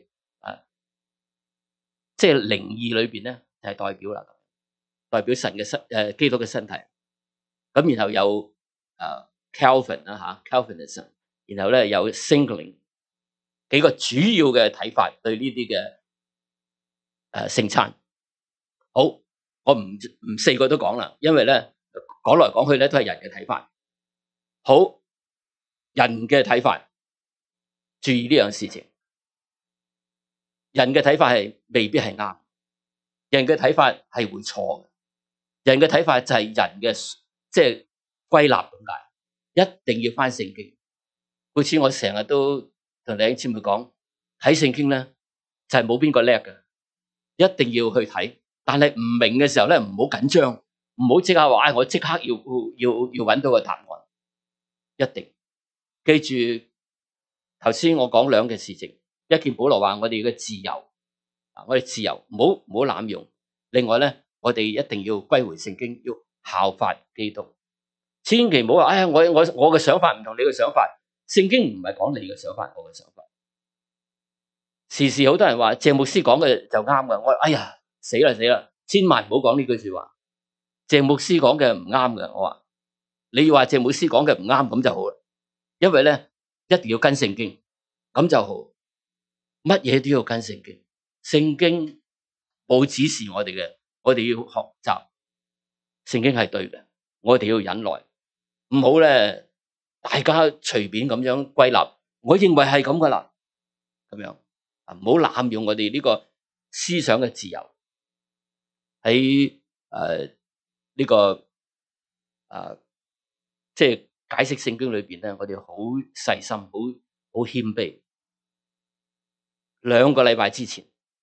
靈意裏邊咧就係代表啦，代表神嘅基督嘅身體。咁然後有Calvin 啦吓 Calvinism， 然後咧有 Zwingli， 幾個主要嘅睇法對呢啲嘅聖餐。好，我唔四個都講啦，因為咧講來講去咧都係人嘅睇法。好，人嘅睇法，注意呢樣事情。人嘅睇法係未必係啱，人嘅睇法係會錯嘅。人嘅睇法就係人嘅即係歸納咁解，一定要翻聖經。好似我成日都同弟兄姊妹講，睇聖經咧就係冇邊個叻嘅，一定要去睇。但係唔明嘅時候咧，唔好緊張，唔好即刻話，我即刻要揾到個答案。一定記住頭先我講兩件事情，一件保羅話我哋嘅自由，我哋自由唔好濫用。另外咧，我哋一定要歸回聖經，要效法基督。千祈唔好話，哎呀，我嘅想法唔同你嘅想法。聖經唔係講你嘅想法，我嘅想法。時時好多人話鄭牧師講嘅就啱嘅，我話哎呀死啦，千萬唔好講呢句說話。鄭牧師講嘅唔啱嘅，我話你要話鄭牧師講嘅唔啱咁就好啦，因為咧一定要跟聖經，咁就好。乜嘢都要跟聖經，聖經冇指示我哋嘅，我哋要學習。聖經係對嘅，我哋要忍耐，唔好咧大家隨便咁樣歸納。我認為係咁噶啦，咁樣唔好濫用我哋呢個思想嘅自由。喺呢個即係解釋聖經裏邊咧，我哋好細心，好謙卑。2個禮拜之前，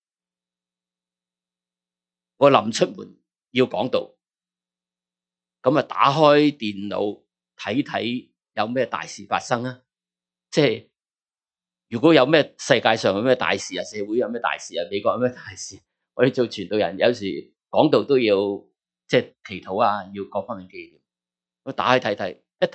我臨出門要講道，咁啊打開電腦睇有咩大事發生啊！即係如果有咩世界上有咩大事啊，社會有咩大事啊，美國有咩大事，我哋做傳道人有時講道都要即係祈禱啊，要各方面紀念。我打開睇睇，一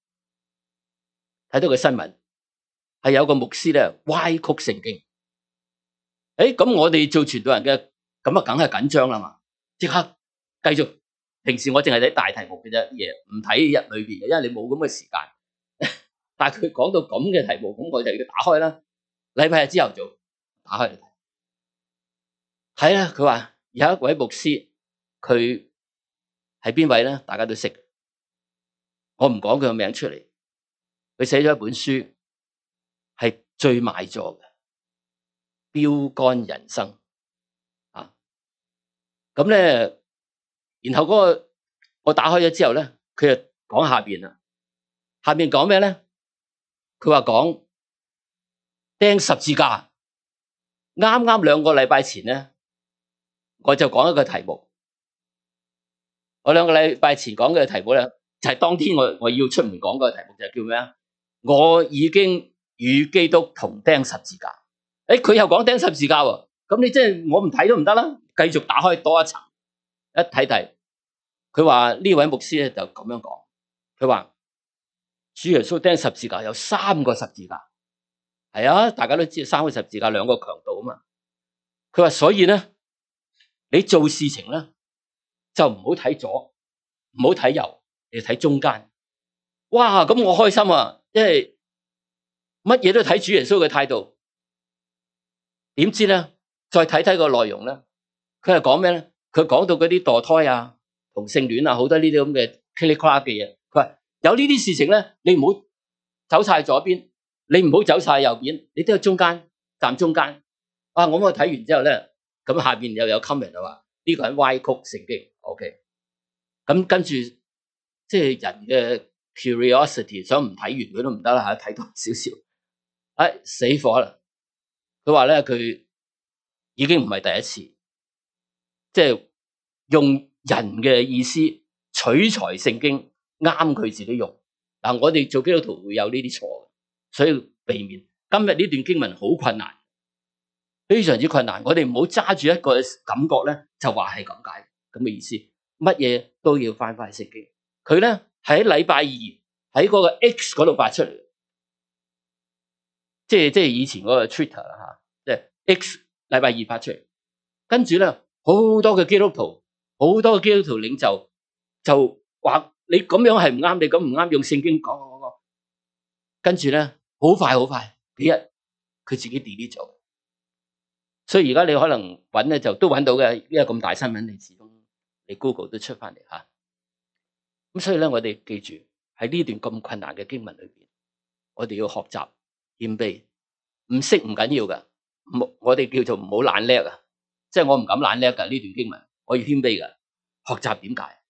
睇到個新聞係有個牧師咧歪曲聖經。咁我哋做傳道人嘅咁啊，梗係緊張啦嘛，即刻繼續。平時我淨係睇大題目嘅啫，嘢唔睇日裏邊嘅，因為你冇咁嘅時間。但係佢講到咁嘅題目，咁我就要打開啦。禮拜日朝頭早打開嚟睇，係啦，佢話有一位牧師，佢係邊位咧？大家都識，我唔講佢個名出嚟。佢寫咗一本書，係最賣座嘅標杆人生啊。咁咧。然後我打開咗之後咧，佢就講下邊啦。下邊講咩咧？佢話講釘十字架。啱啱2個禮拜前咧，我就講一個題目。我2個禮拜前講嘅題目咧，就係當天我要出門講嗰個題目，就係叫咩啊？我已經與基督同釘十字架。佢又講釘十字架喎。咁你即係我唔睇都唔得啦，繼續打開多一層。一睇，佢話呢位牧師咧就咁樣講，佢話主耶穌釘十字架有3個十字架，係啊，大家都知道3個十字架2個強盜啊嘛。佢話所以咧，你做事情咧就唔好睇左，唔好睇右，你睇中間。哇，咁我開心啊，因為乜嘢都睇主耶穌嘅態度。點知咧，再睇個內容咧，佢係講咩咧？佢講到嗰啲墮胎啊、同性戀啊，好多呢啲咁嘅噼里啪啦嘅嘢。佢話有呢啲事情咧，你唔好走晒左邊，你唔好走晒右邊，你都喺中間站中間。我睇完之後咧，咁下邊又有 comment 話呢個人歪曲聖經。OK， 咁跟住即係人嘅 curiosity， 想唔睇完佢都唔得啦嚇，睇多少少。死火啦！佢話咧，佢已經唔係第一次。即係用人嘅意思取材聖經，啱佢自己用。我哋做基督徒會有呢啲錯，所以避免。今日呢段經文好困難，非常之困難。我哋唔好揸住一個感覺咧，就話係咁解咁嘅意思。乜嘢都要翻聖經。佢咧係喺禮拜二喺嗰個 X 嗰度發出嚟，即係以前嗰個 Twitter 啦吓，即係 X 禮拜二發出嚟，跟住咧。好多嘅基督徒，好多嘅基督徒領袖就話你咁樣係唔啱，你咁唔啱，用聖經講。跟住咧，好快幾日佢自己 delete 咗。所以而家你可能揾咧就都揾到嘅，因為咁大新聞，你始終你 Google 都出翻嚟吓。咁所以咧，我哋記住喺呢段咁困難嘅經文裏邊，我哋要學習謙卑，唔識唔緊要噶，我哋叫做唔好懶叻啊。即係我唔敢懶叻㗎，呢段經文，我要謙卑㗎。學習點解？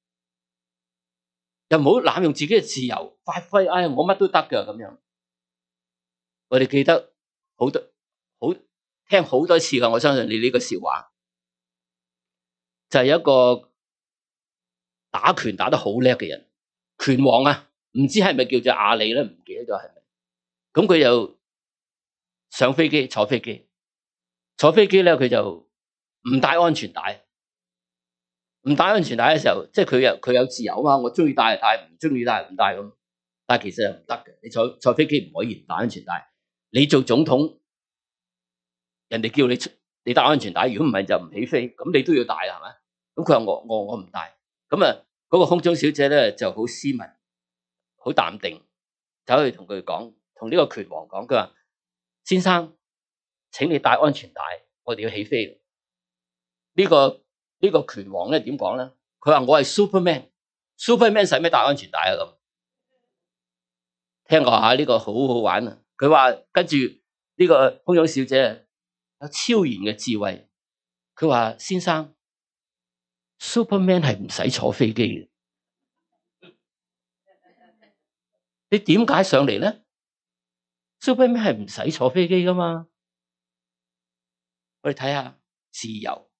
又唔好濫用自己嘅自由發揮，我乜都得㗎咁樣。我哋記得聽好多次㗎，我相信你呢個笑話就係有一個打拳打得好叻嘅人，拳王啊，唔知係咪叫做阿里咧？唔記得咗係咪？咁佢又上飛機坐飛機咧，佢就唔帶安全帶，唔帶安全帶嘅時候，即係佢有自由啊嘛，我中意帶就帶，唔中意帶就唔帶咁。但係其實又唔得嘅，你坐飛機唔可以唔帶安全帶。你做總統，人哋叫你帶安全帶，如果唔係就唔起飛，咁你都要帶係咪？咁佢話我唔帶，咁啊嗰個空中小姐咧就好斯文，好淡定，走去同佢講，同呢個拳王講，佢話先生，請你帶安全帶，我哋要起飛。呢個拳王咧點講咧？佢話我係 Superman 使咩帶安全帶啊？咁聽過下呢個好好玩啊！佢話跟住呢個空中小姐有超然嘅智慧，佢話先生 Superman 係唔使坐飛機嘅，你點解上嚟咧？Superman 係唔使坐飛機噶嘛？我哋睇下自由。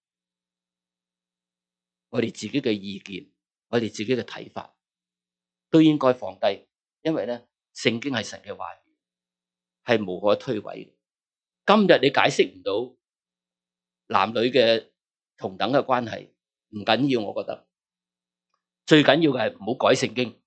我哋自己嘅意見，我哋自己嘅睇法，都應該放低，因為咧，聖經係神嘅話語，係無可推諉嘅。今日你解釋唔到男女嘅同等嘅關係， 唔緊要，我覺得最緊要嘅係唔好改聖經，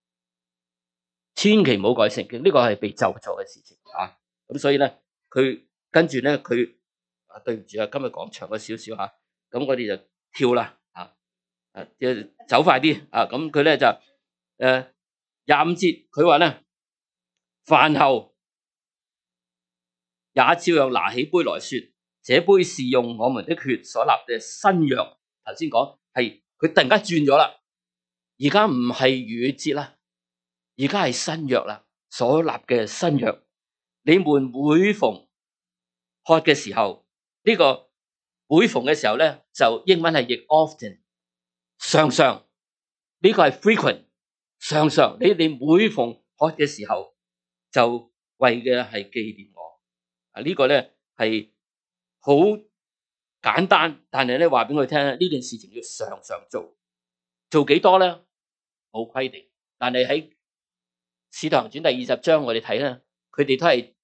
千祈唔好改聖經，呢個係被咒詛嘅事情啊！咁所以咧，佢跟住咧，佢對唔住啊，今日講長咗少少嚇，咁我哋就跳啦即係走快啲啊！咁佢咧就25節，佢話咧，飯後也照樣拿起杯來說，這杯是用我們的血所立嘅新約。頭先講係佢突然間轉咗啦，而家唔係逾越節啦，而家係新約啦，所立嘅新約。你們每逢喝嘅時候，呢個每逢嘅時候咧，就英文係譯 often， 常常，呢個係 frequent， 常常。你哋每逢喝嘅時候，就為嘅係紀念我。呢個咧係好簡單，但係咧話俾我聽呢件事情要常常做，做幾多咧冇規定，但係喺《使徒行傳》第20章我哋睇咧，佢哋都係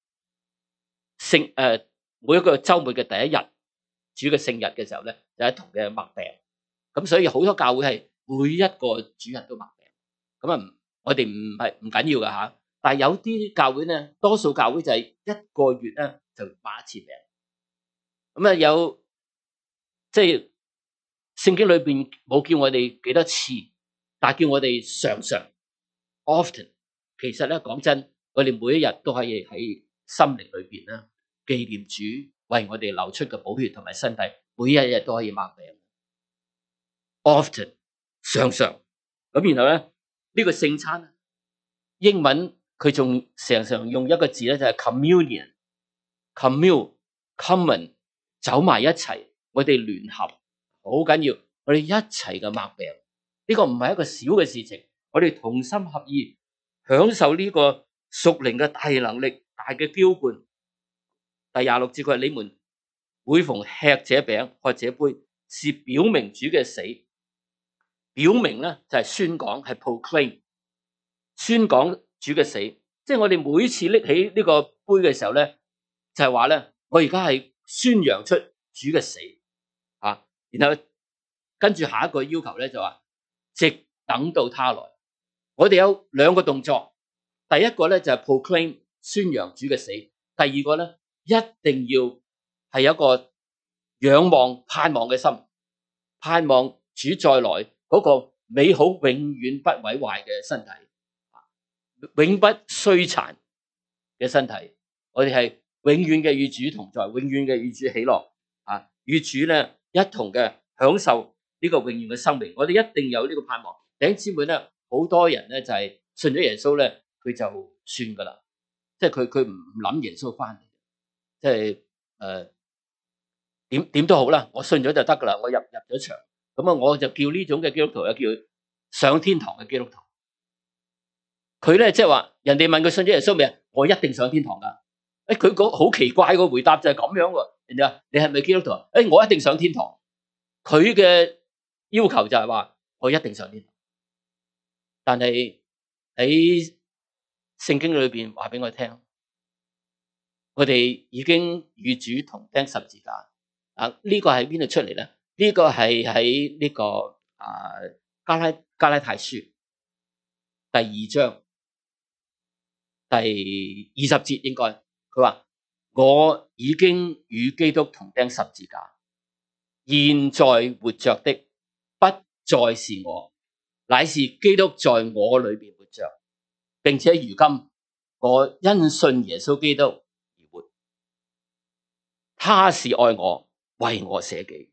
每一個週末嘅第一日，主嘅聖日嘅時候咧，有一同嘅擘餅，咁所以好多教會係每一個主日都擘餅，咁啊我哋唔緊要㗎嚇。但係有啲教會咧，多數教會就係一個月咧就擘一次餅。咁啊有即係聖經裏邊冇叫我哋幾多次，但係叫我哋常常 often。其實咧講真，我哋每一日都可以喺心靈裏邊咧紀念主為我哋流出嘅寶血同埋身體，每一日都可以擘餅。often 常常。咁然後咧呢個聖餐英文佢仲常常用一個字咧，就係 communion、commune、common， 走埋一齊，我哋聯合，好緊要，我哋一齊嘅擘餅。呢個唔係一個小嘅事情，我哋同心合意享受呢個屬靈嘅大能力、大嘅澆灌。第26節佢話：你們每逢吃這餅、喝這杯，是表明主嘅死。表明咧就係宣講，係 proclaim， 宣講主嘅死。即係我哋每次拎起呢個杯嘅時候咧，就係話咧，我而家係宣揚出主嘅死啊。然後跟住下一個要求咧就話，直等到他來。我哋有兩個動作，第一個咧就係 proclaim 宣揚主嘅死，第二個咧一定要係有一個仰望盼望嘅心，盼望主再來嗰個美好永遠不毀壞嘅身體，永不衰殘嘅身體。我哋係永遠嘅與主同在，永遠嘅與主喜樂啊，與主咧一同嘅享受呢個永遠嘅生命。我哋一定有呢個盼望。弟兄姊妹咧，好多人咧就係信咗耶穌咧，佢就算噶啦，即係佢唔諗耶穌翻嚟，即係點都好啦，我信咗就得噶啦，我入咗場，咁啊我就叫呢種嘅基督徒，叫上天堂嘅基督徒。佢咧即係話，人哋問佢信咗耶穌未啊？我一定上天堂噶。佢個好奇怪個回答就係咁樣喎。人哋話你係咪基督徒？我一定上天堂。佢嘅要求就係話我一定上天堂。但係喺聖經裏邊話俾我聽，我哋已經與主同釘十字架。呢個係邊度出嚟咧？呢個係喺呢個加拉太書第2章第20節應該，佢話我已經與基督同釘十字架，現在活着的不再是我，乃是基督在我裏邊活着，並且如今我因信耶穌基督而活，他是愛我，為我捨己。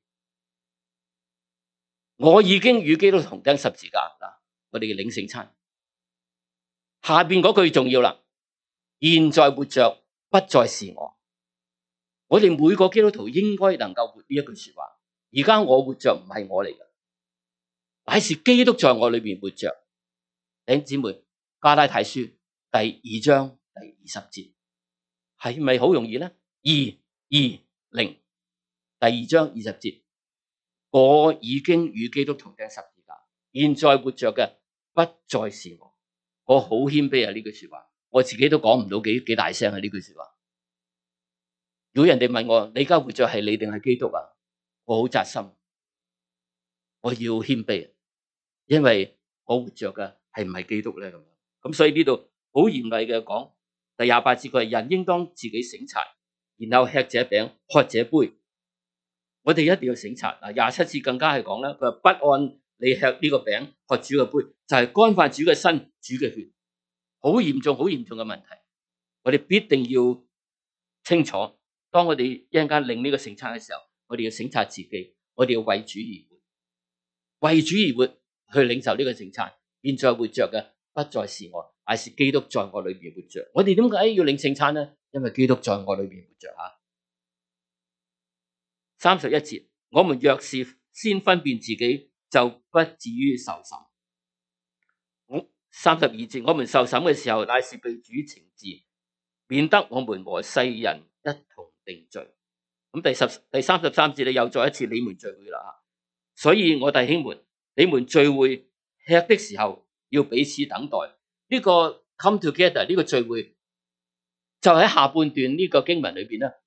我已經與基督同釘十字架啦，我哋嘅領聖餐。下邊嗰句重要啦，現在活着不再是我。我哋每個基督徒應該能夠活呢一句說話。而家我活着唔係我嚟嘅，乃是基督在我裏邊活着。弟兄姊妹，加拉太書第2章第20節係咪好容易呢？220第2章20節，我已經與基督同釘十字架，現在活着嘅不再是我。我好謙卑啊！呢句說話，我自己都講唔到幾大聲啊！呢句說話，如果人哋問我，你而家活着係你定係基督啊？我好扎心， 我要謙卑，因為我活着嘅係唔係基督咧咁樣。咁所以呢度好嚴厲嘅講，第28節佢係人應當自己省察，然後吃這餅，喝這杯。我哋一定要省察。27節更加係講啦，佢話不按你吃呢個餅，喝主嘅杯，就係干犯主嘅身、主嘅血，好嚴重、好嚴重嘅問題。我哋必定要清楚，當我哋一陣間領呢個省察嘅時候，我哋要省察自己，我哋要為主而活，為主而活去領受呢個省察。現在活着嘅不再是我，乃是基督在我裏面活着。我哋點解要領省察呢？因為基督在我裏面活着啊。31節，我們若是先分辨自己，就不至於受審。32節，我們受審嘅時候，乃是被主懲治，免得我們和世人一同定罪。咁第33節又再一次你們聚會啦。所以我弟兄們，你們聚會吃的時候，要彼此等待。呢個 come together 呢個聚會，就喺下半段呢個經文裏邊咧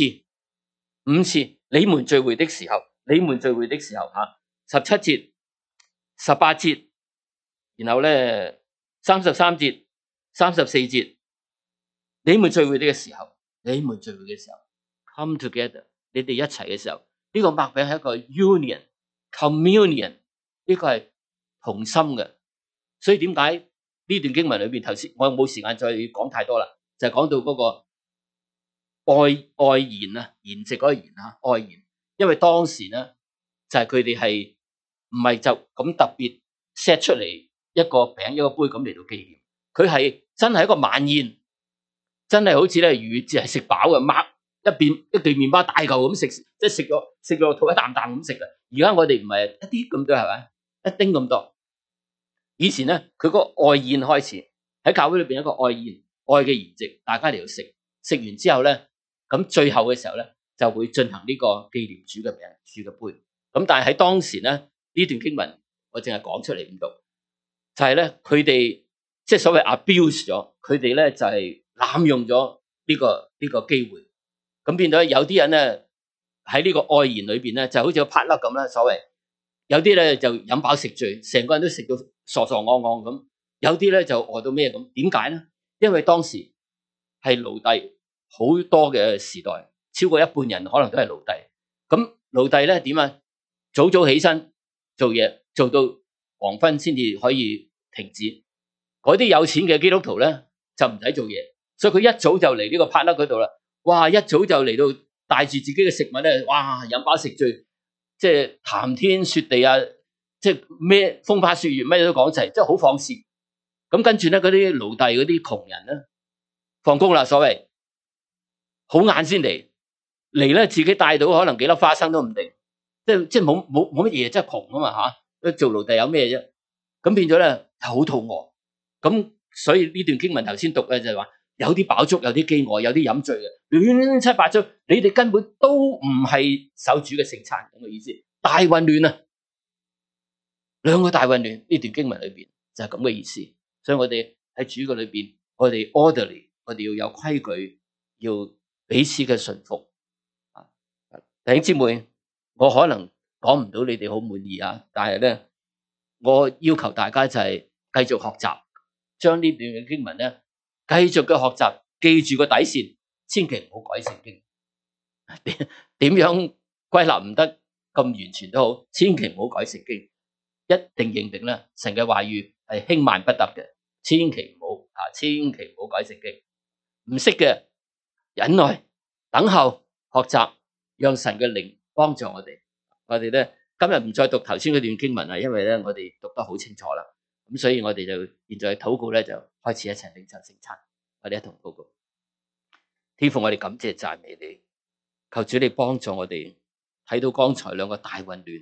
，5次。你們聚會的時候，你們聚會的時候吓，17節、18節，然後咧33節、34節，你們聚會的時候，你們聚會嘅時候 ，come together， 你哋一齊嘅時候，呢個擘餅係一個 union、communion， 呢個係同心嘅。所以點解呢段經文裏邊頭先我冇時間再講太多啦，就係講到嗰個愛筵啊，筵席嗰個筵啊，愛筵，因為當時咧就係佢哋係唔係就咁特別 set 出嚟一個餅一個杯咁嚟到紀念，佢係真係一個晚宴，真係好似咧逾越節係食飽嘅，擘一段麵包大嚿咁食，即係食咗肚一啖啖咁食嘅。而家我哋唔係一啲咁多係咪？一丁咁多。以前咧佢個愛宴開始喺教會裏邊一個愛宴，愛嘅筵席，大家嚟到食，食完之後咧。咁最後嘅時候咧，就會進行呢個紀念主嘅餅、主嘅杯。咁但係喺當時咧，呢段經文我淨係講出嚟唔到，就係咧佢哋即係所謂 abuse 咗，佢哋咧就係濫用咗呢個機會。咁變咗有啲人咧喺呢個愛筵裏邊咧，就好似個拍粒咁啦，所謂有啲咧就飲飽食醉，成個人都食到傻戇戇咁；有啲咧就餓到咩咁？點解咧？因為當時係奴隸。好多嘅時代，超過一半人可能都係奴隸。咁奴隸咧點啊？早早起身做嘢，做到黃昏先至可以停止。嗰啲有錢嘅基督徒咧就唔使做嘢，所以佢一早就嚟呢個帕勒嗰度啦。哇！一早就嚟到帶住自己嘅食物咧，哇！飲飽食醉，即係談天說地啊，即係咩風花雪月咩都講齊，即係好放肆。咁跟住咧嗰啲奴隸嗰啲窮人咧放工啦，所謂。好晏先嚟咧，自己帶到可能幾粒花生都唔定，即係冇乜嘢，真係窮啊嘛吓！做奴隸有咩啫？咁變咗咧，好肚餓。咁所以呢段經文頭先讀嘅就係話，有啲飽足，有啲飢餓，有啲飲醉嘅，亂七八糟。你哋根本都唔係守主嘅聖餐咁嘅意思，大混亂啊！兩個大混亂，呢段經文裏邊就係咁嘅意思。所以我哋喺主嘅裏邊，我哋 orderly， 我哋要有規矩，要彼此嘅順服。弟兄姊妹，我可能講唔到你哋好滿意啊，但係咧，我要求大家就係繼續學習，將呢段嘅經文咧，繼續嘅學習，記住個底線，千祈唔好改聖經。點樣歸納唔得咁完全都好，千祈唔好改聖經，一定認定咧，神嘅話語係輕慢不得嘅，千祈唔好啊，千祈唔好改聖經。唔識嘅忍耐、等候、學習，讓神嘅靈幫助我哋。我哋咧今日唔再讀頭先嗰段經文啦，因為咧我哋讀得好清楚啦。咁所以我哋就現在禱告咧，就開始一齊領受聖餐。我哋一同禱告。天父，我哋感謝讚美你，求主你幫助我哋睇到剛才兩個大混亂，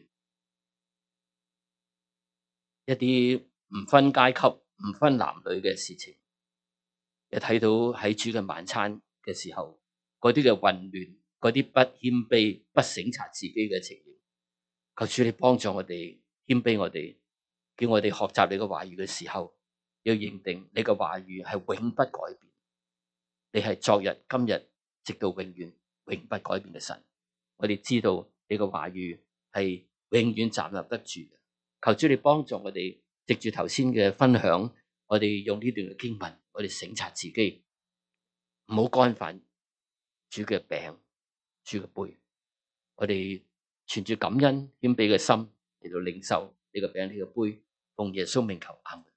一啲唔分階級、唔分男女嘅事情，一睇到喺主嘅晚餐嘅時候，嗰啲嘅混亂，嗰啲不謙卑、不省察自己嘅情形，求主你幫助我哋謙卑我哋，叫我哋學習你嘅話語嘅時候，要認定你嘅話語係永不改變，你係昨日、今日直到永遠永不改變嘅神。我哋知道你嘅話語係永遠站立得住。求主你幫助我哋，藉住頭先嘅分享，我哋用呢段嘅經文，我哋省察自己，唔好干犯主嘅餅、主嘅杯。我哋存住感恩謙卑嘅心嚟到領受呢個餅、呢個杯，奉耶穌名求，阿們。